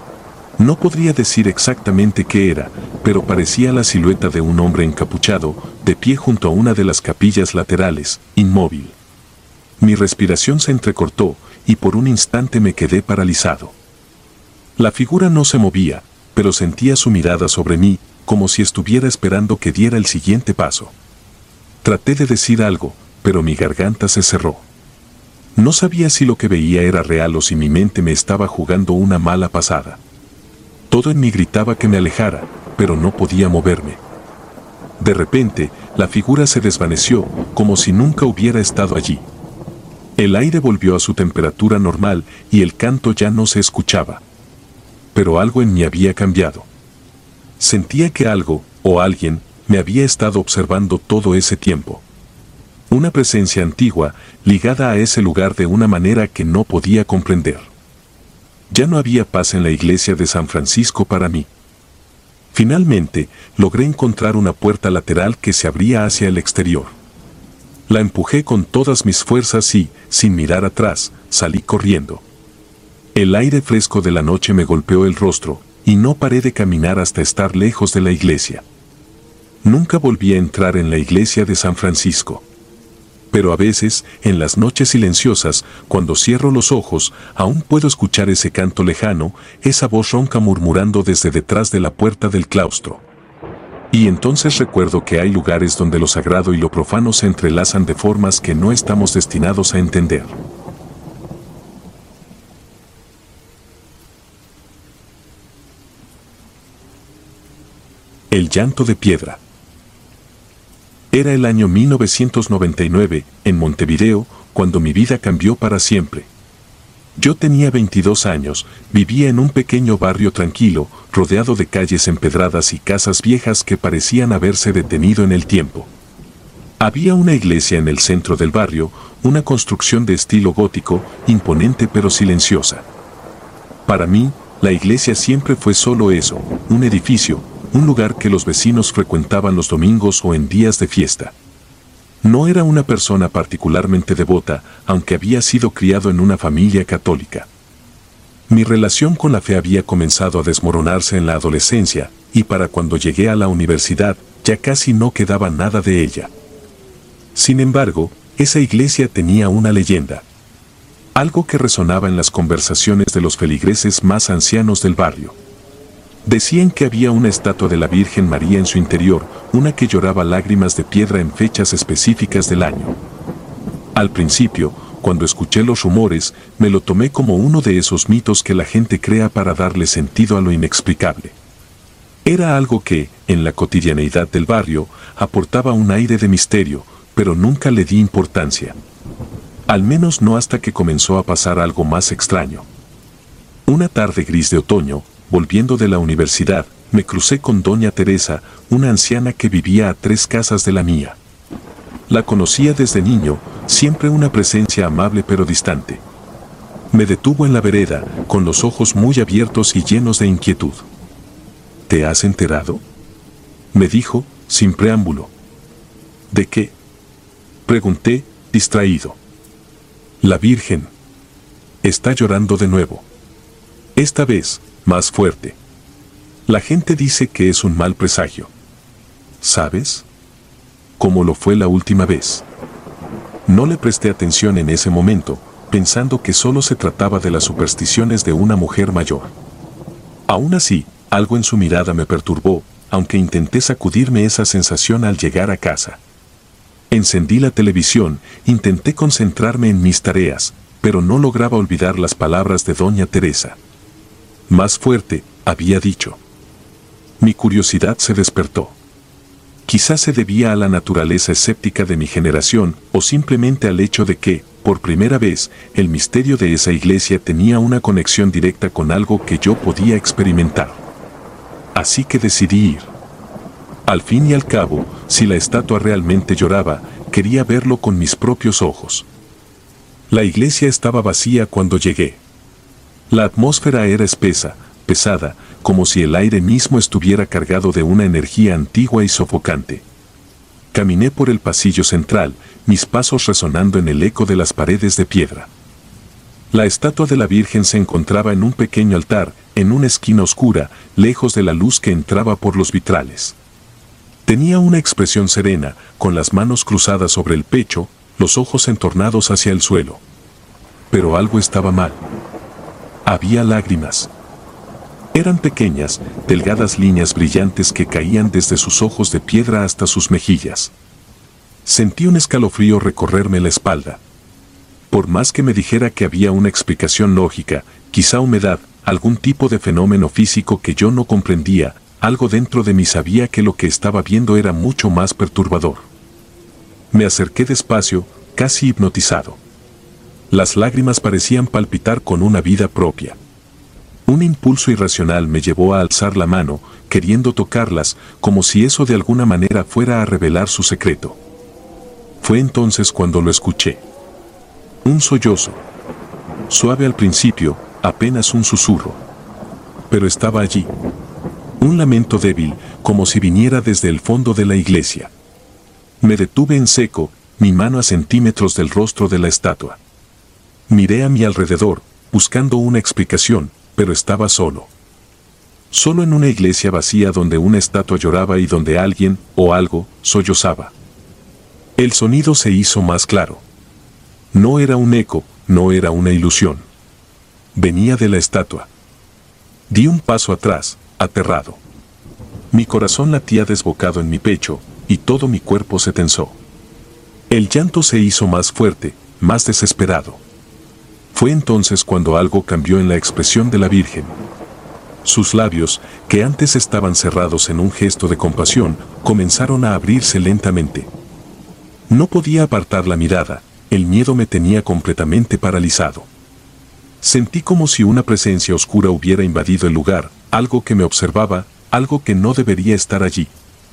S1: No podría decir exactamente qué era, pero parecía la silueta de un hombre encapuchado, de pie junto a una de las capillas laterales, inmóvil. Mi respiración se entrecortó, y por un instante me quedé paralizado. La figura no se movía, pero sentía su mirada sobre mí, como si estuviera esperando que diera el siguiente paso. Traté de decir algo, pero mi garganta se cerró. No sabía si lo que veía era real o si mi mente me estaba jugando una mala pasada. Todo en mí gritaba que me alejara, pero no podía moverme. De repente, la figura se desvaneció, como si nunca hubiera estado allí. El aire volvió a su temperatura normal y el canto ya no se escuchaba. Pero algo en mí había cambiado. Sentía que algo, o alguien, me había estado observando todo ese tiempo. Una presencia antigua, ligada a ese lugar de una manera que no podía comprender. Ya no había paz en la iglesia de San Francisco para mí. Finalmente, logré encontrar una puerta lateral que se abría hacia el exterior. La empujé con todas mis fuerzas y, sin mirar atrás, salí corriendo. El aire fresco de la noche me golpeó el rostro, y no paré de caminar hasta estar lejos de la iglesia. Nunca volví a entrar en la iglesia de San Francisco. Pero a veces, en las noches silenciosas, cuando cierro los ojos, aún puedo escuchar ese canto lejano, esa voz ronca murmurando desde detrás de la puerta del claustro. Y entonces recuerdo que hay lugares donde lo sagrado y lo profano se entrelazan de formas que no estamos destinados a entender. El llanto de piedra. Era el año mil novecientos noventa y nueve, en Montevideo, cuando mi vida cambió para siempre. Yo tenía veintidós años, vivía en un pequeño barrio tranquilo, rodeado de calles empedradas y casas viejas que parecían haberse detenido en el tiempo. Había una iglesia en el centro del barrio, una construcción de estilo gótico, imponente pero silenciosa. Para mí, la iglesia siempre fue solo eso, un edificio, un lugar que los vecinos frecuentaban los domingos o en días de fiesta. No era una persona particularmente devota, aunque había sido criado en una familia católica. Mi relación con la fe había comenzado a desmoronarse en la adolescencia, y para cuando llegué a la universidad, ya casi no quedaba nada de ella. Sin embargo, esa iglesia tenía una leyenda. Algo que resonaba en las conversaciones de los feligreses más ancianos del barrio. Decían que había una estatua de la Virgen María en su interior, una que lloraba lágrimas de piedra en fechas específicas del año. Al principio, cuando escuché los rumores, me lo tomé como uno de esos mitos que la gente crea para darle sentido a lo inexplicable. Era algo que, en la cotidianeidad del barrio, aportaba un aire de misterio, pero nunca le di importancia. Al menos no hasta que comenzó a pasar algo más extraño. Una tarde gris de otoño, volviendo de la universidad, me crucé con doña Teresa, una anciana que vivía a tres casas de la mía. La conocía desde niño, siempre una presencia amable pero distante. Me detuvo en la vereda, con los ojos muy abiertos y llenos de inquietud. ¿Te has enterado?, me dijo, sin preámbulo. ¿De qué?, pregunté, distraído. La Virgen está llorando de nuevo. Esta vez, más fuerte. La gente dice que es un mal presagio. ¿Sabes? Como lo fue la última vez. No le presté atención en ese momento, pensando que solo se trataba de las supersticiones de una mujer mayor. Aún así, algo en su mirada me perturbó, aunque intenté sacudirme esa sensación al llegar a casa. Encendí la televisión, intenté concentrarme en mis tareas, pero no lograba olvidar las palabras de doña Teresa. Más fuerte, había dicho. Mi curiosidad se despertó. Quizás se debía a la naturaleza escéptica de mi generación, o simplemente al hecho de que, por primera vez, el misterio de esa iglesia tenía una conexión directa con algo que yo podía experimentar. Así que decidí ir. Al fin y al cabo, si la estatua realmente lloraba, quería verlo con mis propios ojos. La iglesia estaba vacía cuando llegué. La atmósfera era espesa, pesada, como si el aire mismo estuviera cargado de una energía antigua y sofocante. Caminé por el pasillo central, mis pasos resonando en el eco de las paredes de piedra. La estatua de la Virgen se encontraba en un pequeño altar, en una esquina oscura, lejos de la luz que entraba por los vitrales. Tenía una expresión serena, con las manos cruzadas sobre el pecho, los ojos entornados hacia el suelo. Pero algo estaba mal. Había lágrimas. Eran pequeñas, delgadas líneas brillantes que caían desde sus ojos de piedra hasta sus mejillas. Sentí un escalofrío recorrerme la espalda. Por más que me dijera que había una explicación lógica, quizá humedad, algún tipo de fenómeno físico que yo no comprendía, algo dentro de mí sabía que lo que estaba viendo era mucho más perturbador. Me acerqué despacio, casi hipnotizado. Las lágrimas parecían palpitar con una vida propia. Un impulso irracional me llevó a alzar la mano, queriendo tocarlas, como si eso de alguna manera fuera a revelar su secreto. Fue entonces cuando lo escuché. Un sollozo. Suave al principio, apenas un susurro. Pero estaba allí. Un lamento débil, como si viniera desde el fondo de la iglesia. Me detuve en seco, mi mano a centímetros del rostro de la estatua. Miré a mi alrededor, buscando una explicación, pero estaba solo. Solo en una iglesia vacía donde una estatua lloraba y donde alguien, o algo, sollozaba. El sonido se hizo más claro. No era un eco, no era una ilusión. Venía de la estatua. Di un paso atrás, aterrado. Mi corazón latía desbocado en mi pecho, y todo mi cuerpo se tensó. El llanto se hizo más fuerte, más desesperado. Fue entonces cuando algo cambió en la expresión de la Virgen. Sus labios, que antes estaban cerrados en un gesto de compasión, comenzaron a abrirse lentamente. No podía apartar la mirada, el miedo me tenía completamente paralizado. Sentí como si una presencia oscura hubiera invadido el lugar, algo que me observaba, algo que no debería estar allí.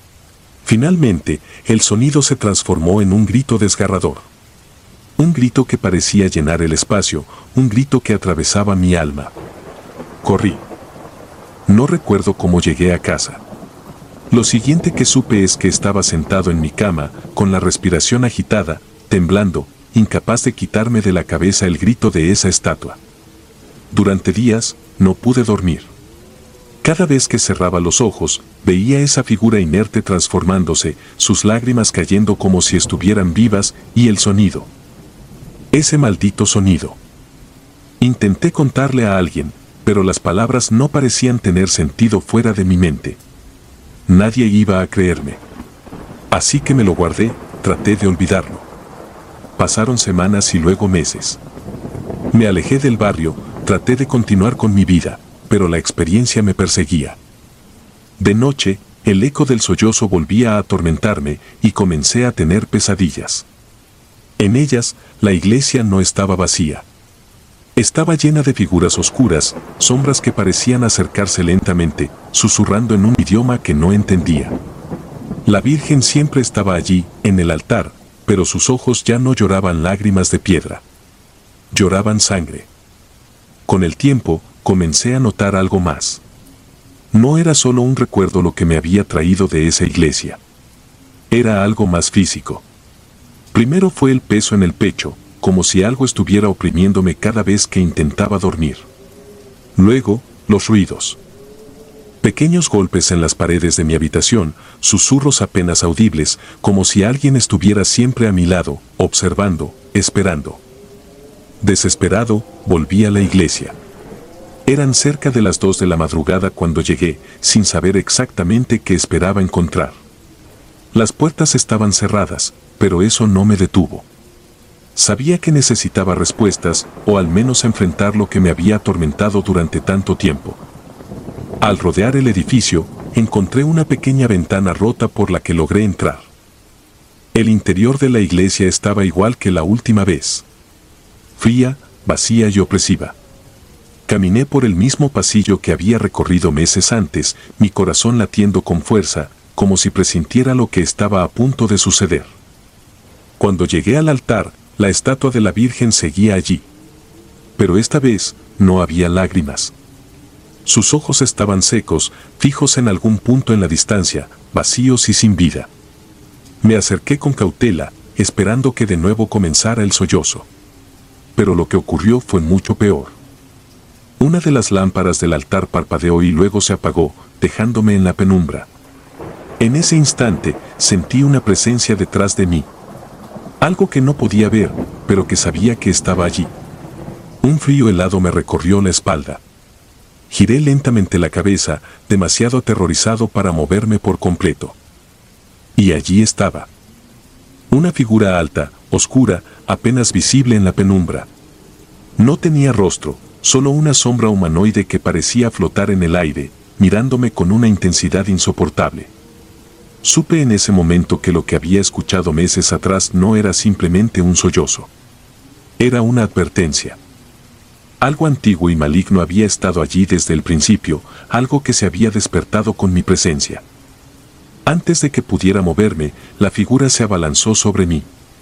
S1: Finalmente, el sonido se transformó en un grito desgarrador. Un grito que parecía llenar el espacio, un grito que atravesaba mi alma. Corrí. No recuerdo cómo llegué a casa. Lo siguiente que supe es que estaba sentado en mi cama, con la respiración agitada, temblando, incapaz de quitarme de la cabeza el grito de esa estatua. Durante días, no pude dormir. Cada vez que cerraba los ojos, veía esa figura inerte transformándose, sus lágrimas cayendo como si estuvieran vivas, y el sonido. Ese maldito sonido. Intenté contarle a alguien, pero las palabras no parecían tener sentido fuera de mi mente. Nadie iba a creerme. Así que me lo guardé, traté de olvidarlo. Pasaron semanas y luego meses. Me alejé del barrio, traté de continuar con mi vida, pero la experiencia me perseguía. De noche, el eco del sollozo volvía a atormentarme y comencé a tener pesadillas. En ellas, la iglesia no estaba vacía. Estaba llena de figuras oscuras, sombras que parecían acercarse lentamente, susurrando en un idioma que no entendía. La Virgen siempre estaba allí, en el altar, pero sus ojos ya no lloraban lágrimas de piedra. Lloraban sangre. Con el tiempo, comencé a notar algo más. No era solo un recuerdo lo que me había traído de esa iglesia. Era algo más físico. Primero fue el peso en el pecho, como si algo estuviera oprimiéndome cada vez que intentaba dormir. Luego, los ruidos. Pequeños golpes en las paredes de mi habitación, susurros apenas audibles, como si alguien estuviera siempre a mi lado, observando, esperando. Desesperado, volví a la iglesia. Eran cerca de las dos de la madrugada cuando llegué, sin saber exactamente qué esperaba encontrar. Las puertas estaban cerradas, pero eso no me detuvo. Sabía que necesitaba respuestas, o al menos enfrentar lo que me había atormentado durante tanto tiempo. Al rodear el edificio, encontré una pequeña ventana rota por la que logré entrar. El interior de la iglesia estaba igual que la última vez. Fría, vacía y opresiva. Caminé por el mismo pasillo que había recorrido meses antes, mi corazón latiendo con fuerza, como si presintiera lo que estaba a punto de suceder. Cuando llegué al altar, la estatua de la Virgen seguía allí. Pero esta vez, no había lágrimas. Sus ojos estaban secos, fijos en algún punto en la distancia, vacíos y sin vida. Me acerqué con cautela, esperando que de nuevo comenzara el sollozo. Pero lo que ocurrió fue mucho peor. Una de las lámparas del altar parpadeó y luego se apagó, dejándome en la penumbra. En ese instante, sentí una presencia detrás de mí. Algo que no podía ver, pero que sabía que estaba allí. Un frío helado me recorrió la espalda. Giré lentamente la cabeza, demasiado aterrorizado para moverme por completo. Y allí estaba. Una figura alta, oscura, apenas visible en la penumbra. No tenía rostro, solo una sombra humanoide que parecía flotar en el aire, mirándome con una intensidad insoportable. Supe en ese momento que lo que había escuchado meses atrás no era simplemente un sollozo. Era una advertencia. Algo antiguo y maligno había estado allí desde el principio, algo que se había despertado con mi presencia. Antes de que pudiera moverme, la figura se abalanzó sobre mí.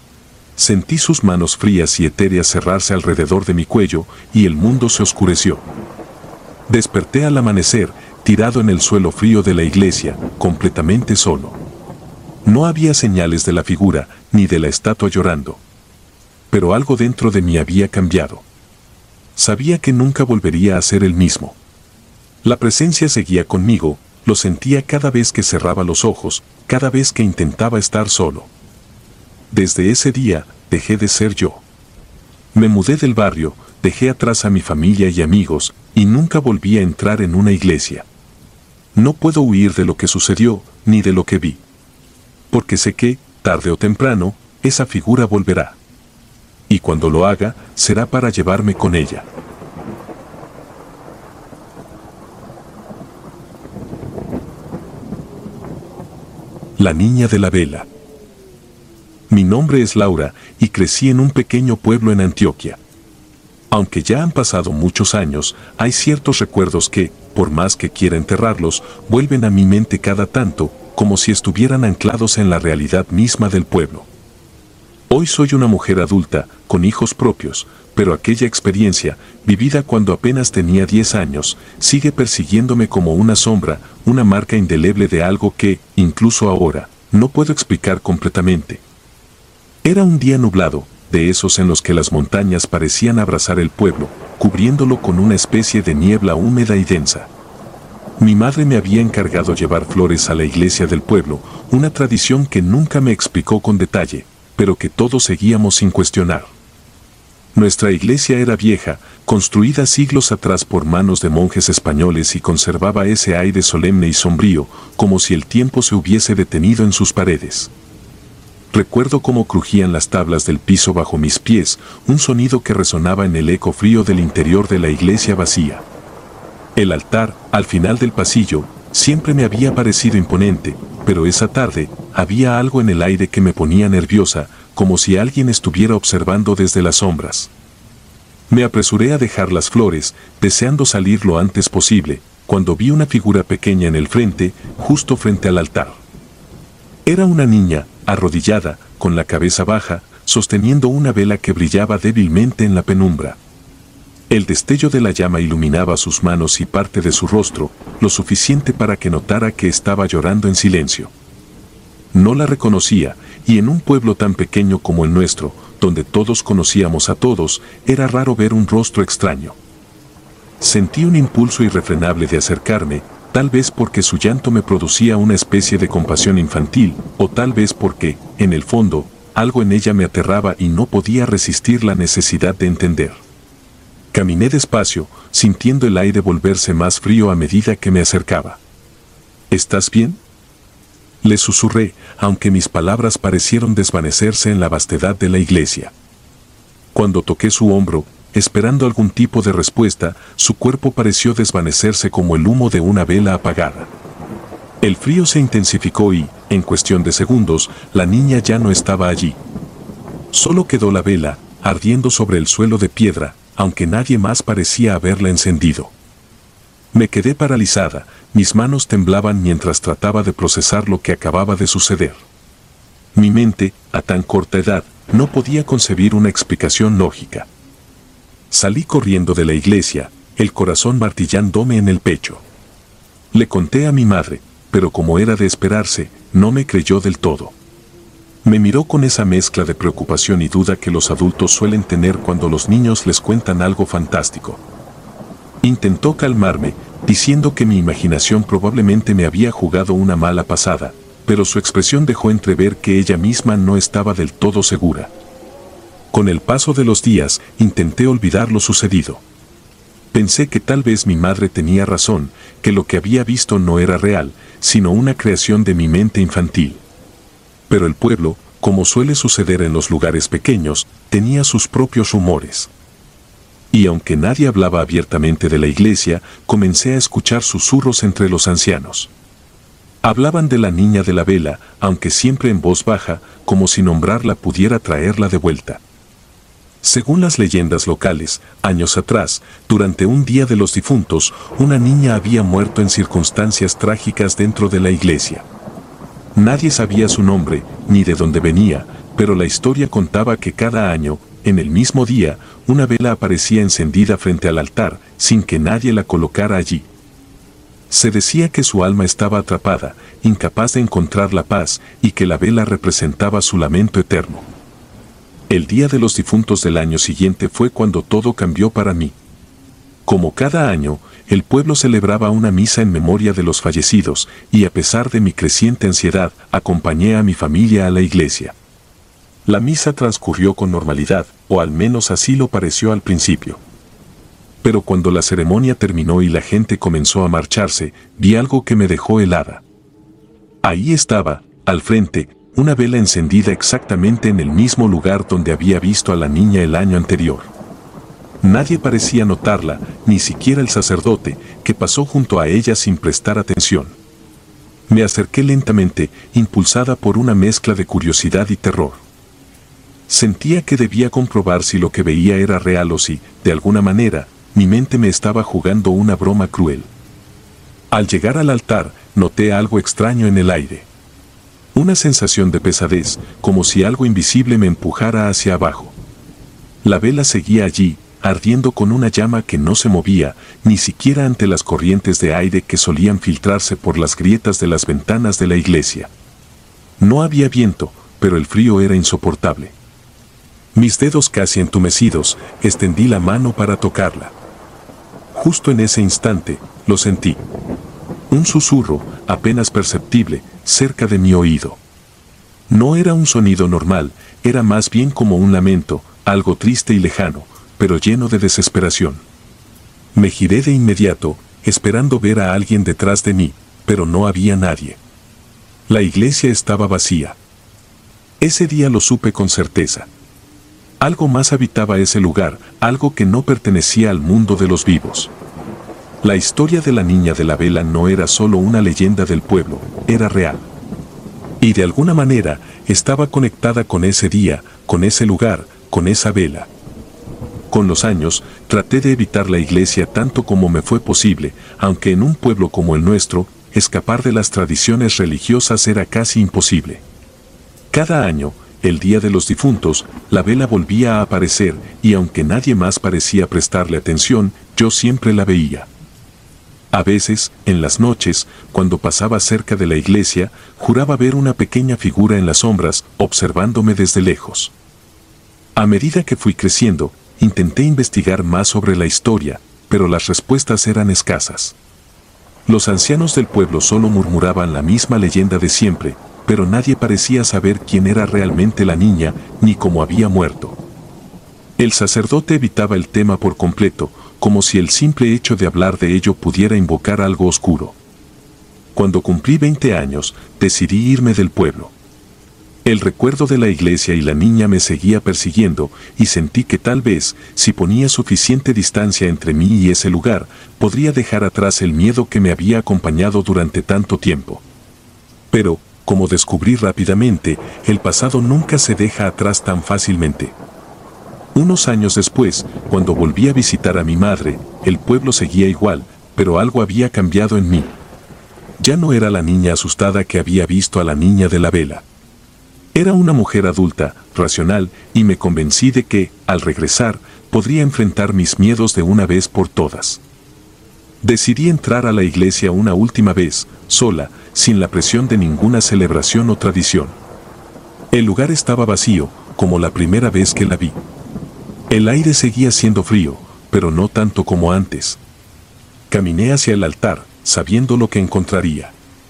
S1: Sentí sus manos frías y etéreas cerrarse alrededor de mi cuello, y el mundo se oscureció. Desperté al amanecer, tirado en el suelo frío de la iglesia, completamente solo. No había señales de la figura, ni de la estatua llorando. Pero algo dentro de mí había cambiado. Sabía que nunca volvería a ser el mismo. La presencia seguía conmigo, lo sentía cada vez que cerraba los ojos, cada vez que intentaba estar solo. Desde ese día, dejé de ser yo. Me mudé del barrio, dejé atrás a mi familia y amigos, y nunca volví a entrar en una iglesia. No puedo huir de lo que sucedió, ni de lo que vi. Porque sé que, tarde o temprano, esa figura volverá. Y cuando lo haga, será para llevarme con ella. La niña de la vela. Mi nombre es Laura y crecí en un pequeño pueblo en Antioquia. Aunque ya han pasado muchos años, hay ciertos recuerdos que, por más que quiera enterrarlos, vuelven a mi mente cada tanto, como si estuvieran anclados en la realidad misma del pueblo. Hoy soy una mujer adulta, con hijos propios, pero aquella experiencia, vivida cuando apenas tenía diez años, sigue persiguiéndome como una sombra, una marca indeleble de algo que, incluso ahora, no puedo explicar completamente. Era un día nublado, de esos en los que las montañas parecían abrazar el pueblo, cubriéndolo con una especie de niebla húmeda y densa. Mi madre me había encargado llevar flores a la iglesia del pueblo, una tradición que nunca me explicó con detalle, pero que todos seguíamos sin cuestionar. Nuestra iglesia era vieja, construida siglos atrás por manos de monjes españoles y conservaba ese aire solemne y sombrío, como si el tiempo se hubiese detenido en sus paredes. Recuerdo cómo crujían las tablas del piso bajo mis pies, un sonido que resonaba en el eco frío del interior de la iglesia vacía. El altar, al final del pasillo, siempre me había parecido imponente, pero esa tarde, había algo en el aire que me ponía nerviosa, como si alguien estuviera observando desde las sombras. Me apresuré a dejar las flores, deseando salir lo antes posible, cuando vi una figura pequeña en el frente, justo frente al altar. Era una niña, arrodillada, con la cabeza baja, sosteniendo una vela que brillaba débilmente en la penumbra. El destello de la llama iluminaba sus manos y parte de su rostro, lo suficiente para que notara que estaba llorando en silencio. No la reconocía, y en un pueblo tan pequeño como el nuestro, donde todos conocíamos a todos, era raro ver un rostro extraño. Sentí un impulso irrefrenable de acercarme, tal vez porque su llanto me producía una especie de compasión infantil, o tal vez porque, en el fondo, algo en ella me aterraba y no podía resistir la necesidad de entender. Caminé despacio, sintiendo el aire volverse más frío a medida que me acercaba. ¿Estás bien?, le susurré, aunque mis palabras parecieron desvanecerse en la vastedad de la iglesia. Cuando toqué su hombro, esperando algún tipo de respuesta, su cuerpo pareció desvanecerse como el humo de una vela apagada. El frío se intensificó y, en cuestión de segundos, la niña ya no estaba allí. Solo quedó la vela, ardiendo sobre el suelo de piedra, aunque nadie más parecía haberla encendido. Me quedé paralizada, mis manos temblaban mientras trataba de procesar lo que acababa de suceder. Mi mente, a tan corta edad, no podía concebir una explicación lógica. Salí corriendo de la iglesia, el corazón martillándome en el pecho. Le conté a mi madre, pero como era de esperarse, no me creyó del todo. Me miró con esa mezcla de preocupación y duda que los adultos suelen tener cuando los niños les cuentan algo fantástico. Intentó calmarme, diciendo que mi imaginación probablemente me había jugado una mala pasada, pero su expresión dejó entrever que ella misma no estaba del todo segura. Con el paso de los días, intenté olvidar lo sucedido. Pensé que tal vez mi madre tenía razón, que lo que había visto no era real, sino una creación de mi mente infantil. Pero el pueblo, como suele suceder en los lugares pequeños, tenía sus propios rumores. Y aunque nadie hablaba abiertamente de la iglesia, comencé a escuchar susurros entre los ancianos. Hablaban de la niña de la vela, aunque siempre en voz baja, como si nombrarla pudiera traerla de vuelta. Según las leyendas locales, años atrás, durante un día de los difuntos, una niña había muerto en circunstancias trágicas dentro de la iglesia. Nadie sabía su nombre, ni de dónde venía, pero la historia contaba que cada año, en el mismo día, una vela aparecía encendida frente al altar, sin que nadie la colocara allí. Se decía que su alma estaba atrapada, incapaz de encontrar la paz, y que la vela representaba su lamento eterno. El día de los difuntos del año siguiente fue cuando todo cambió para mí. Como cada año, el pueblo celebraba una misa en memoria de los fallecidos, y a pesar de mi creciente ansiedad, acompañé a mi familia a la iglesia. La misa transcurrió con normalidad, o al menos así lo pareció al principio. Pero cuando la ceremonia terminó y la gente comenzó a marcharse, vi algo que me dejó helada. Ahí estaba, al frente, una vela encendida exactamente en el mismo lugar donde había visto a la niña el año anterior. Nadie parecía notarla, ni siquiera el sacerdote, que pasó junto a ella sin prestar atención. Me acerqué lentamente, impulsada por una mezcla de curiosidad y terror. Sentía que debía comprobar si lo que veía era real o si, de alguna manera, mi mente me estaba jugando una broma cruel. Al llegar al altar, noté algo extraño en el aire. Una sensación de pesadez, como si algo invisible me empujara hacia abajo. La vela seguía allí, ardiendo con una llama que no se movía, ni siquiera ante las corrientes de aire que solían filtrarse por las grietas de las ventanas de la iglesia. No había viento, pero el frío era insoportable. Mis dedos casi entumecidos, extendí la mano para tocarla. Justo en ese instante, lo sentí. Un susurro, apenas perceptible, cerca de mi oído. No era un sonido normal, era más bien como un lamento, algo triste y lejano, pero lleno de desesperación. Me giré de inmediato, esperando ver a alguien detrás de mí, pero no había nadie. La iglesia estaba vacía. Ese día lo supe con certeza. Algo más habitaba ese lugar, algo que no pertenecía al mundo de los vivos. La historia de la niña de la vela no era solo una leyenda del pueblo, era real. Y de alguna manera, estaba conectada con ese día, con ese lugar, con esa vela. Con los años, traté de evitar la iglesia tanto como me fue posible, aunque en un pueblo como el nuestro, escapar de las tradiciones religiosas era casi imposible. Cada año, el día de los difuntos, la vela volvía a aparecer, y aunque nadie más parecía prestarle atención, yo siempre la veía. A veces, en las noches, cuando pasaba cerca de la iglesia, juraba ver una pequeña figura en las sombras, observándome desde lejos. A medida que fui creciendo, intenté investigar más sobre la historia, pero las respuestas eran escasas. Los ancianos del pueblo solo murmuraban la misma leyenda de siempre, pero nadie parecía saber quién era realmente la niña, ni cómo había muerto. El sacerdote evitaba el tema por completo, como si el simple hecho de hablar de ello pudiera invocar algo oscuro. Cuando cumplí veinte años, decidí irme del pueblo. El recuerdo de la iglesia y la niña me seguía persiguiendo, y sentí que tal vez, si ponía suficiente distancia entre mí y ese lugar, podría dejar atrás el miedo que me había acompañado durante tanto tiempo. Pero, como descubrí rápidamente, el pasado nunca se deja atrás tan fácilmente. Unos años después, cuando volví a visitar a mi madre, el pueblo seguía igual, pero algo había cambiado en mí. Ya no era la niña asustada que había visto a la niña de la vela. Era una mujer adulta, racional, y me convencí de que, al regresar, podría enfrentar mis miedos de una vez por todas. Decidí entrar a la iglesia una última vez, sola, sin la presión de ninguna celebración o tradición. El lugar estaba vacío, como la primera vez que la vi. El aire seguía siendo frío, pero no tanto como antes. Caminé hacia el altar, sabiendo lo que encontraría.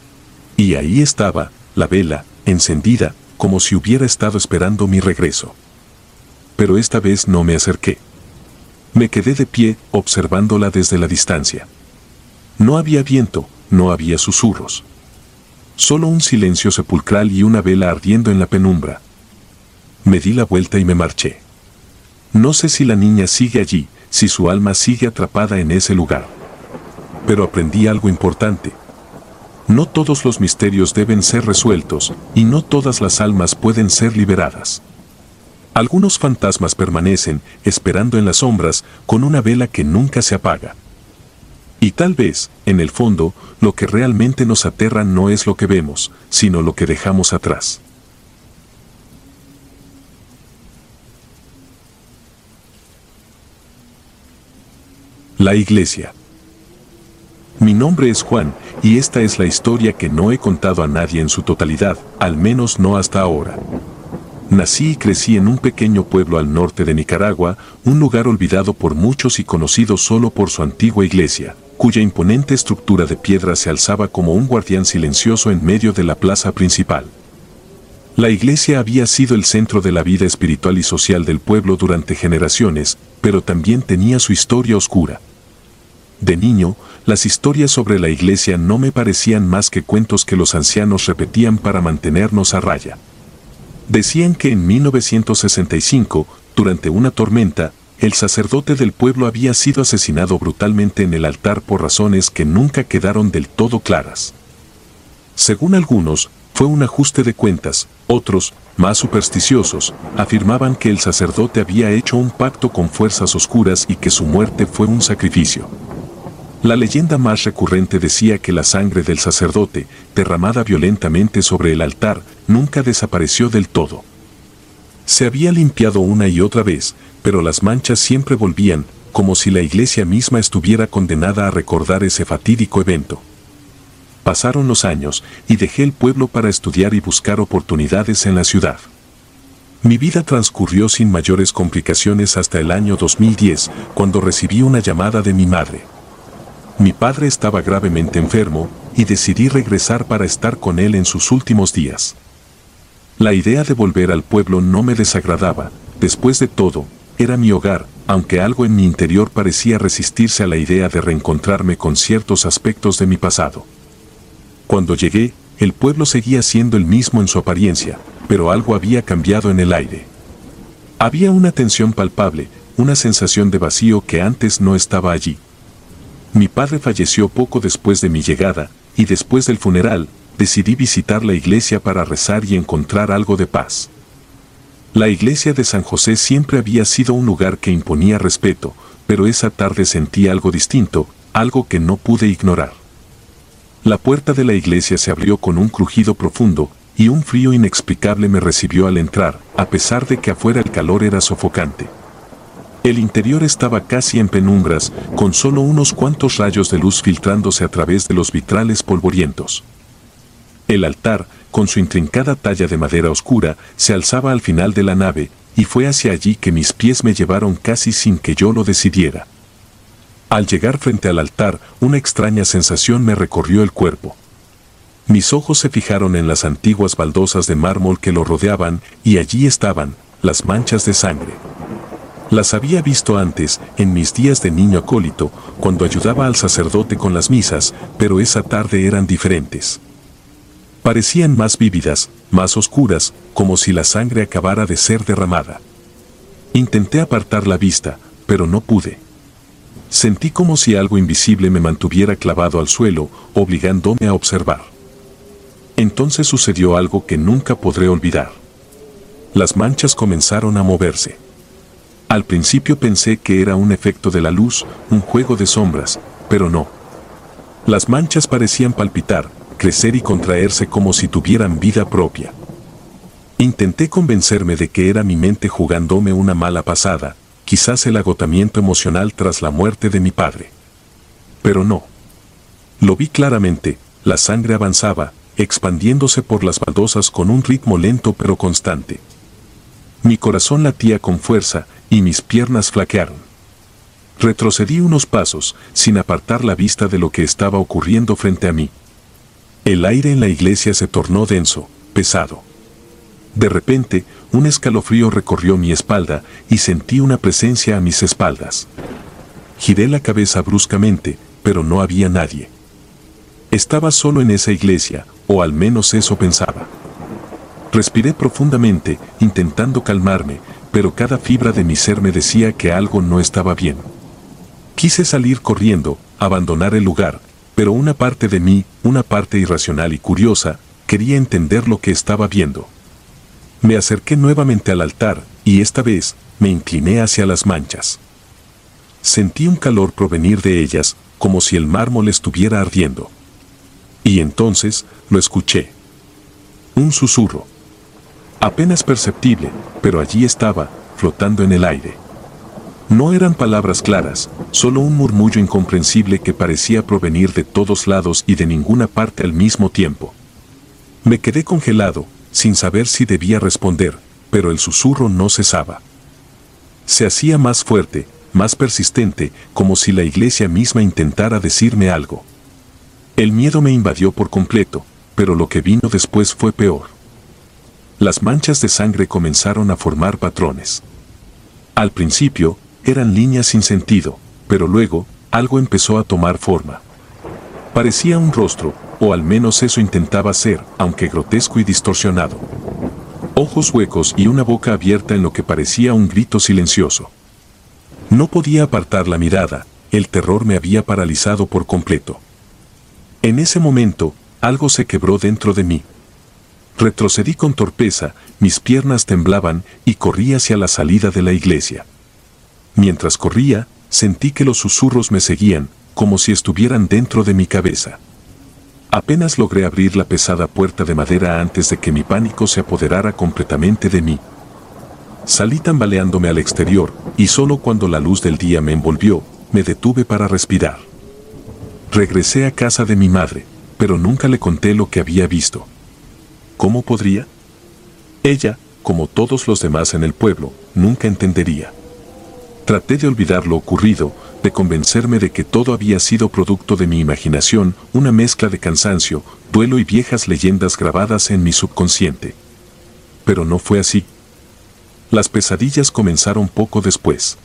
S1: Y ahí estaba, la vela, encendida, como si hubiera estado esperando mi regreso. Pero esta vez no me acerqué. Me quedé de pie, observándola desde la distancia. No había viento, no había susurros. Solo un silencio sepulcral y una vela ardiendo en la penumbra. Me di la vuelta y me marché. No sé si la niña sigue allí, si su alma sigue atrapada en ese lugar. Pero aprendí algo importante. No todos los misterios deben ser resueltos, y no todas las almas pueden ser liberadas. Algunos fantasmas permanecen, esperando en las sombras, con una vela que nunca se apaga. Y tal vez, en el fondo, lo que realmente nos aterra no es lo que vemos, sino lo que dejamos atrás. La iglesia. Mi nombre es Juan, y esta es la historia que no he contado a nadie en su totalidad, al menos no hasta ahora. Nací y crecí en un pequeño pueblo al norte de Nicaragua, un lugar olvidado por muchos y conocido solo por su antigua iglesia, cuya imponente estructura de piedra se alzaba como un guardián silencioso en medio de la plaza principal. La iglesia había sido el centro de la vida espiritual y social del pueblo durante generaciones, pero también tenía su historia oscura. De niño, las historias sobre la iglesia no me parecían más que cuentos que los ancianos repetían para mantenernos a raya. Decían que en mil novecientos sesenta y cinco, durante una tormenta, el sacerdote del pueblo había sido asesinado brutalmente en el altar por razones que nunca quedaron del todo claras. Según algunos, fue un ajuste de cuentas. Otros, más supersticiosos, afirmaban que el sacerdote había hecho un pacto con fuerzas oscuras y que su muerte fue un sacrificio. La leyenda más recurrente decía que la sangre del sacerdote, derramada violentamente sobre el altar, nunca desapareció del todo. Se había limpiado una y otra vez, pero las manchas siempre volvían, como si la iglesia misma estuviera condenada a recordar ese fatídico evento. Pasaron los años, y dejé el pueblo para estudiar y buscar oportunidades en la ciudad. Mi vida transcurrió sin mayores complicaciones hasta el año dos mil diez, cuando recibí una llamada de mi madre. Mi padre estaba gravemente enfermo, y decidí regresar para estar con él en sus últimos días. La idea de volver al pueblo no me desagradaba. Después de todo, era mi hogar, aunque algo en mi interior parecía resistirse a la idea de reencontrarme con ciertos aspectos de mi pasado. Cuando llegué, el pueblo seguía siendo el mismo en su apariencia, pero algo había cambiado en el aire. Había una tensión palpable, una sensación de vacío que antes no estaba allí. Mi padre falleció poco después de mi llegada, y después del funeral, decidí visitar la iglesia para rezar y encontrar algo de paz. La iglesia de San José siempre había sido un lugar que imponía respeto, pero esa tarde sentí algo distinto, algo que no pude ignorar. La puerta de la iglesia se abrió con un crujido profundo, y un frío inexplicable me recibió al entrar, a pesar de que afuera el calor era sofocante. El interior estaba casi en penumbras, con solo unos cuantos rayos de luz filtrándose a través de los vitrales polvorientos. El altar, con su intrincada talla de madera oscura, se alzaba al final de la nave, y fue hacia allí que mis pies me llevaron casi sin que yo lo decidiera. Al llegar frente al altar, una extraña sensación me recorrió el cuerpo. Mis ojos se fijaron en las antiguas baldosas de mármol que lo rodeaban, y allí estaban, las manchas de sangre. Las había visto antes, en mis días de niño acólito, cuando ayudaba al sacerdote con las misas, pero esa tarde eran diferentes. Parecían más vívidas, más oscuras, como si la sangre acabara de ser derramada. Intenté apartar la vista, pero no pude. Sentí como si algo invisible me mantuviera clavado al suelo, obligándome a observar. Entonces sucedió algo que nunca podré olvidar. Las manchas comenzaron a moverse. Al principio pensé que era un efecto de la luz, un juego de sombras, pero no. Las manchas parecían palpitar, crecer y contraerse como si tuvieran vida propia. Intenté convencerme de que era mi mente jugándome una mala pasada, quizás el agotamiento emocional tras la muerte de mi padre. Pero no. Lo vi claramente, la sangre avanzaba, expandiéndose por las baldosas con un ritmo lento pero constante. Mi corazón latía con fuerza, y mis piernas flaquearon. Retrocedí unos pasos, sin apartar la vista de lo que estaba ocurriendo frente a mí. El aire en la iglesia se tornó denso, pesado. De repente, un escalofrío recorrió mi espalda y sentí una presencia a mis espaldas. Giré la cabeza bruscamente, pero no había nadie. Estaba solo en esa iglesia, o al menos eso pensaba. Respiré profundamente, intentando calmarme, pero cada fibra de mi ser me decía que algo no estaba bien. Quise salir corriendo, abandonar el lugar, pero una parte de mí, una parte irracional y curiosa, quería entender lo que estaba viendo. Me acerqué nuevamente al altar, y esta vez, me incliné hacia las manchas. Sentí un calor provenir de ellas, como si el mármol estuviera ardiendo. Y entonces, lo escuché. Un susurro. Apenas perceptible, pero allí estaba, flotando en el aire. No eran palabras claras, solo un murmullo incomprensible que parecía provenir de todos lados y de ninguna parte al mismo tiempo. Me quedé congelado, sin saber si debía responder, pero el susurro no cesaba. Se hacía más fuerte, más persistente, como si la iglesia misma intentara decirme algo. El miedo me invadió por completo, pero lo que vino después fue peor. Las manchas de sangre comenzaron a formar patrones. Al principio, eran líneas sin sentido, pero luego, algo empezó a tomar forma. Parecía un rostro, o al menos eso intentaba ser, aunque grotesco y distorsionado. Ojos huecos y una boca abierta en lo que parecía un grito silencioso. No podía apartar la mirada, el terror me había paralizado por completo. En ese momento, algo se quebró dentro de mí. Retrocedí con torpeza, mis piernas temblaban y corrí hacia la salida de la iglesia. Mientras corría, sentí que los susurros me seguían, como si estuvieran dentro de mi cabeza. Apenas logré abrir la pesada puerta de madera antes de que mi pánico se apoderara completamente de mí. Salí tambaleándome al exterior, y solo cuando la luz del día me envolvió, me detuve para respirar. Regresé a casa de mi madre, pero nunca le conté lo que había visto. ¿Cómo podría? Ella, como todos los demás en el pueblo, nunca entendería. Traté de olvidar lo ocurrido, de convencerme de que todo había sido producto de mi imaginación, una mezcla de cansancio, duelo y viejas leyendas grabadas en mi subconsciente. Pero no fue así. Las pesadillas comenzaron poco después.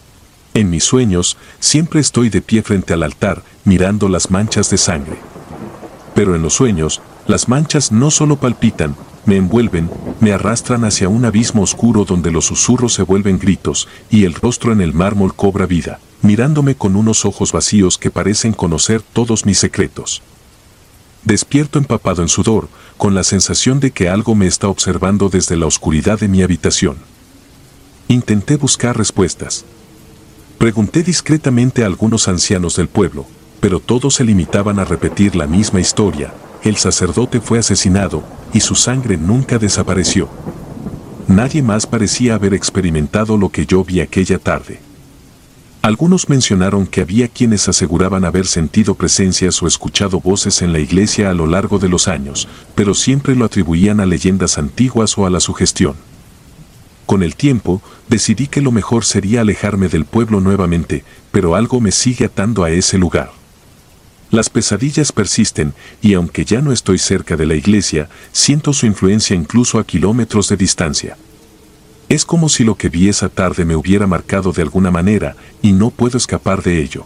S1: En mis sueños, siempre estoy de pie frente al altar, mirando las manchas de sangre. Pero en los sueños, las manchas no solo palpitan, me envuelven, me arrastran hacia un abismo oscuro donde los susurros se vuelven gritos y el rostro en el mármol cobra vida, mirándome con unos ojos vacíos que parecen conocer todos mis secretos. Despierto empapado en sudor, con la sensación de que algo me está observando desde la oscuridad de mi habitación. Intenté buscar respuestas. Pregunté discretamente a algunos ancianos del pueblo, pero todos se limitaban a repetir la misma historia. El sacerdote fue asesinado, y su sangre nunca desapareció. Nadie más parecía haber experimentado lo que yo vi aquella tarde. Algunos mencionaron que había quienes aseguraban haber sentido presencias o escuchado voces en la iglesia a lo largo de los años, pero siempre lo atribuían a leyendas antiguas o a la sugestión. Con el tiempo, decidí que lo mejor sería alejarme del pueblo nuevamente, pero algo me sigue atando a ese lugar. Las pesadillas persisten, y aunque ya no estoy cerca de la iglesia, siento su influencia incluso a kilómetros de distancia. Es como si lo que vi esa tarde me hubiera marcado de alguna manera, y no puedo escapar de ello.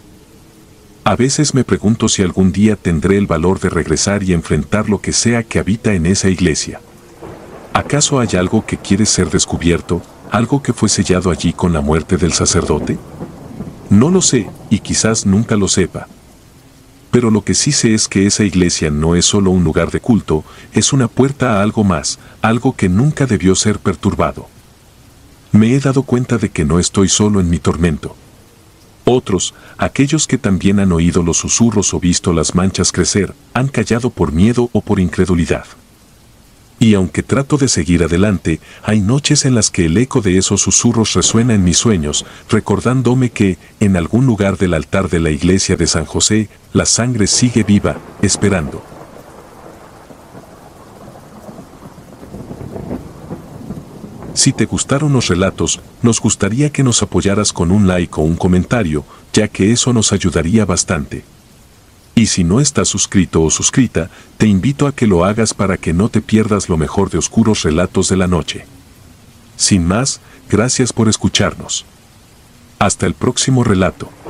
S1: A veces me pregunto si algún día tendré el valor de regresar y enfrentar lo que sea que habita en esa iglesia. ¿Acaso hay algo que quiere ser descubierto, algo que fue sellado allí con la muerte del sacerdote? No lo sé, y quizás nunca lo sepa. Pero lo que sí sé es que esa iglesia no es solo un lugar de culto, es una puerta a algo más, algo que nunca debió ser perturbado. Me he dado cuenta de que no estoy solo en mi tormento. Otros, aquellos que también han oído los susurros o visto las manchas crecer, han callado por miedo o por incredulidad. Y aunque trato de seguir adelante, hay noches en las que el eco de esos susurros resuena en mis sueños, recordándome que, en algún lugar del altar de la iglesia de San José, la sangre sigue viva, esperando. Si te gustaron los relatos, nos gustaría que nos apoyaras con un like o un comentario, ya que eso nos ayudaría bastante. Y si no estás suscrito o suscrita, te invito a que lo hagas para que no te pierdas lo mejor de Oscuros Relatos de la Noche. Sin más, gracias por escucharnos. Hasta el próximo relato.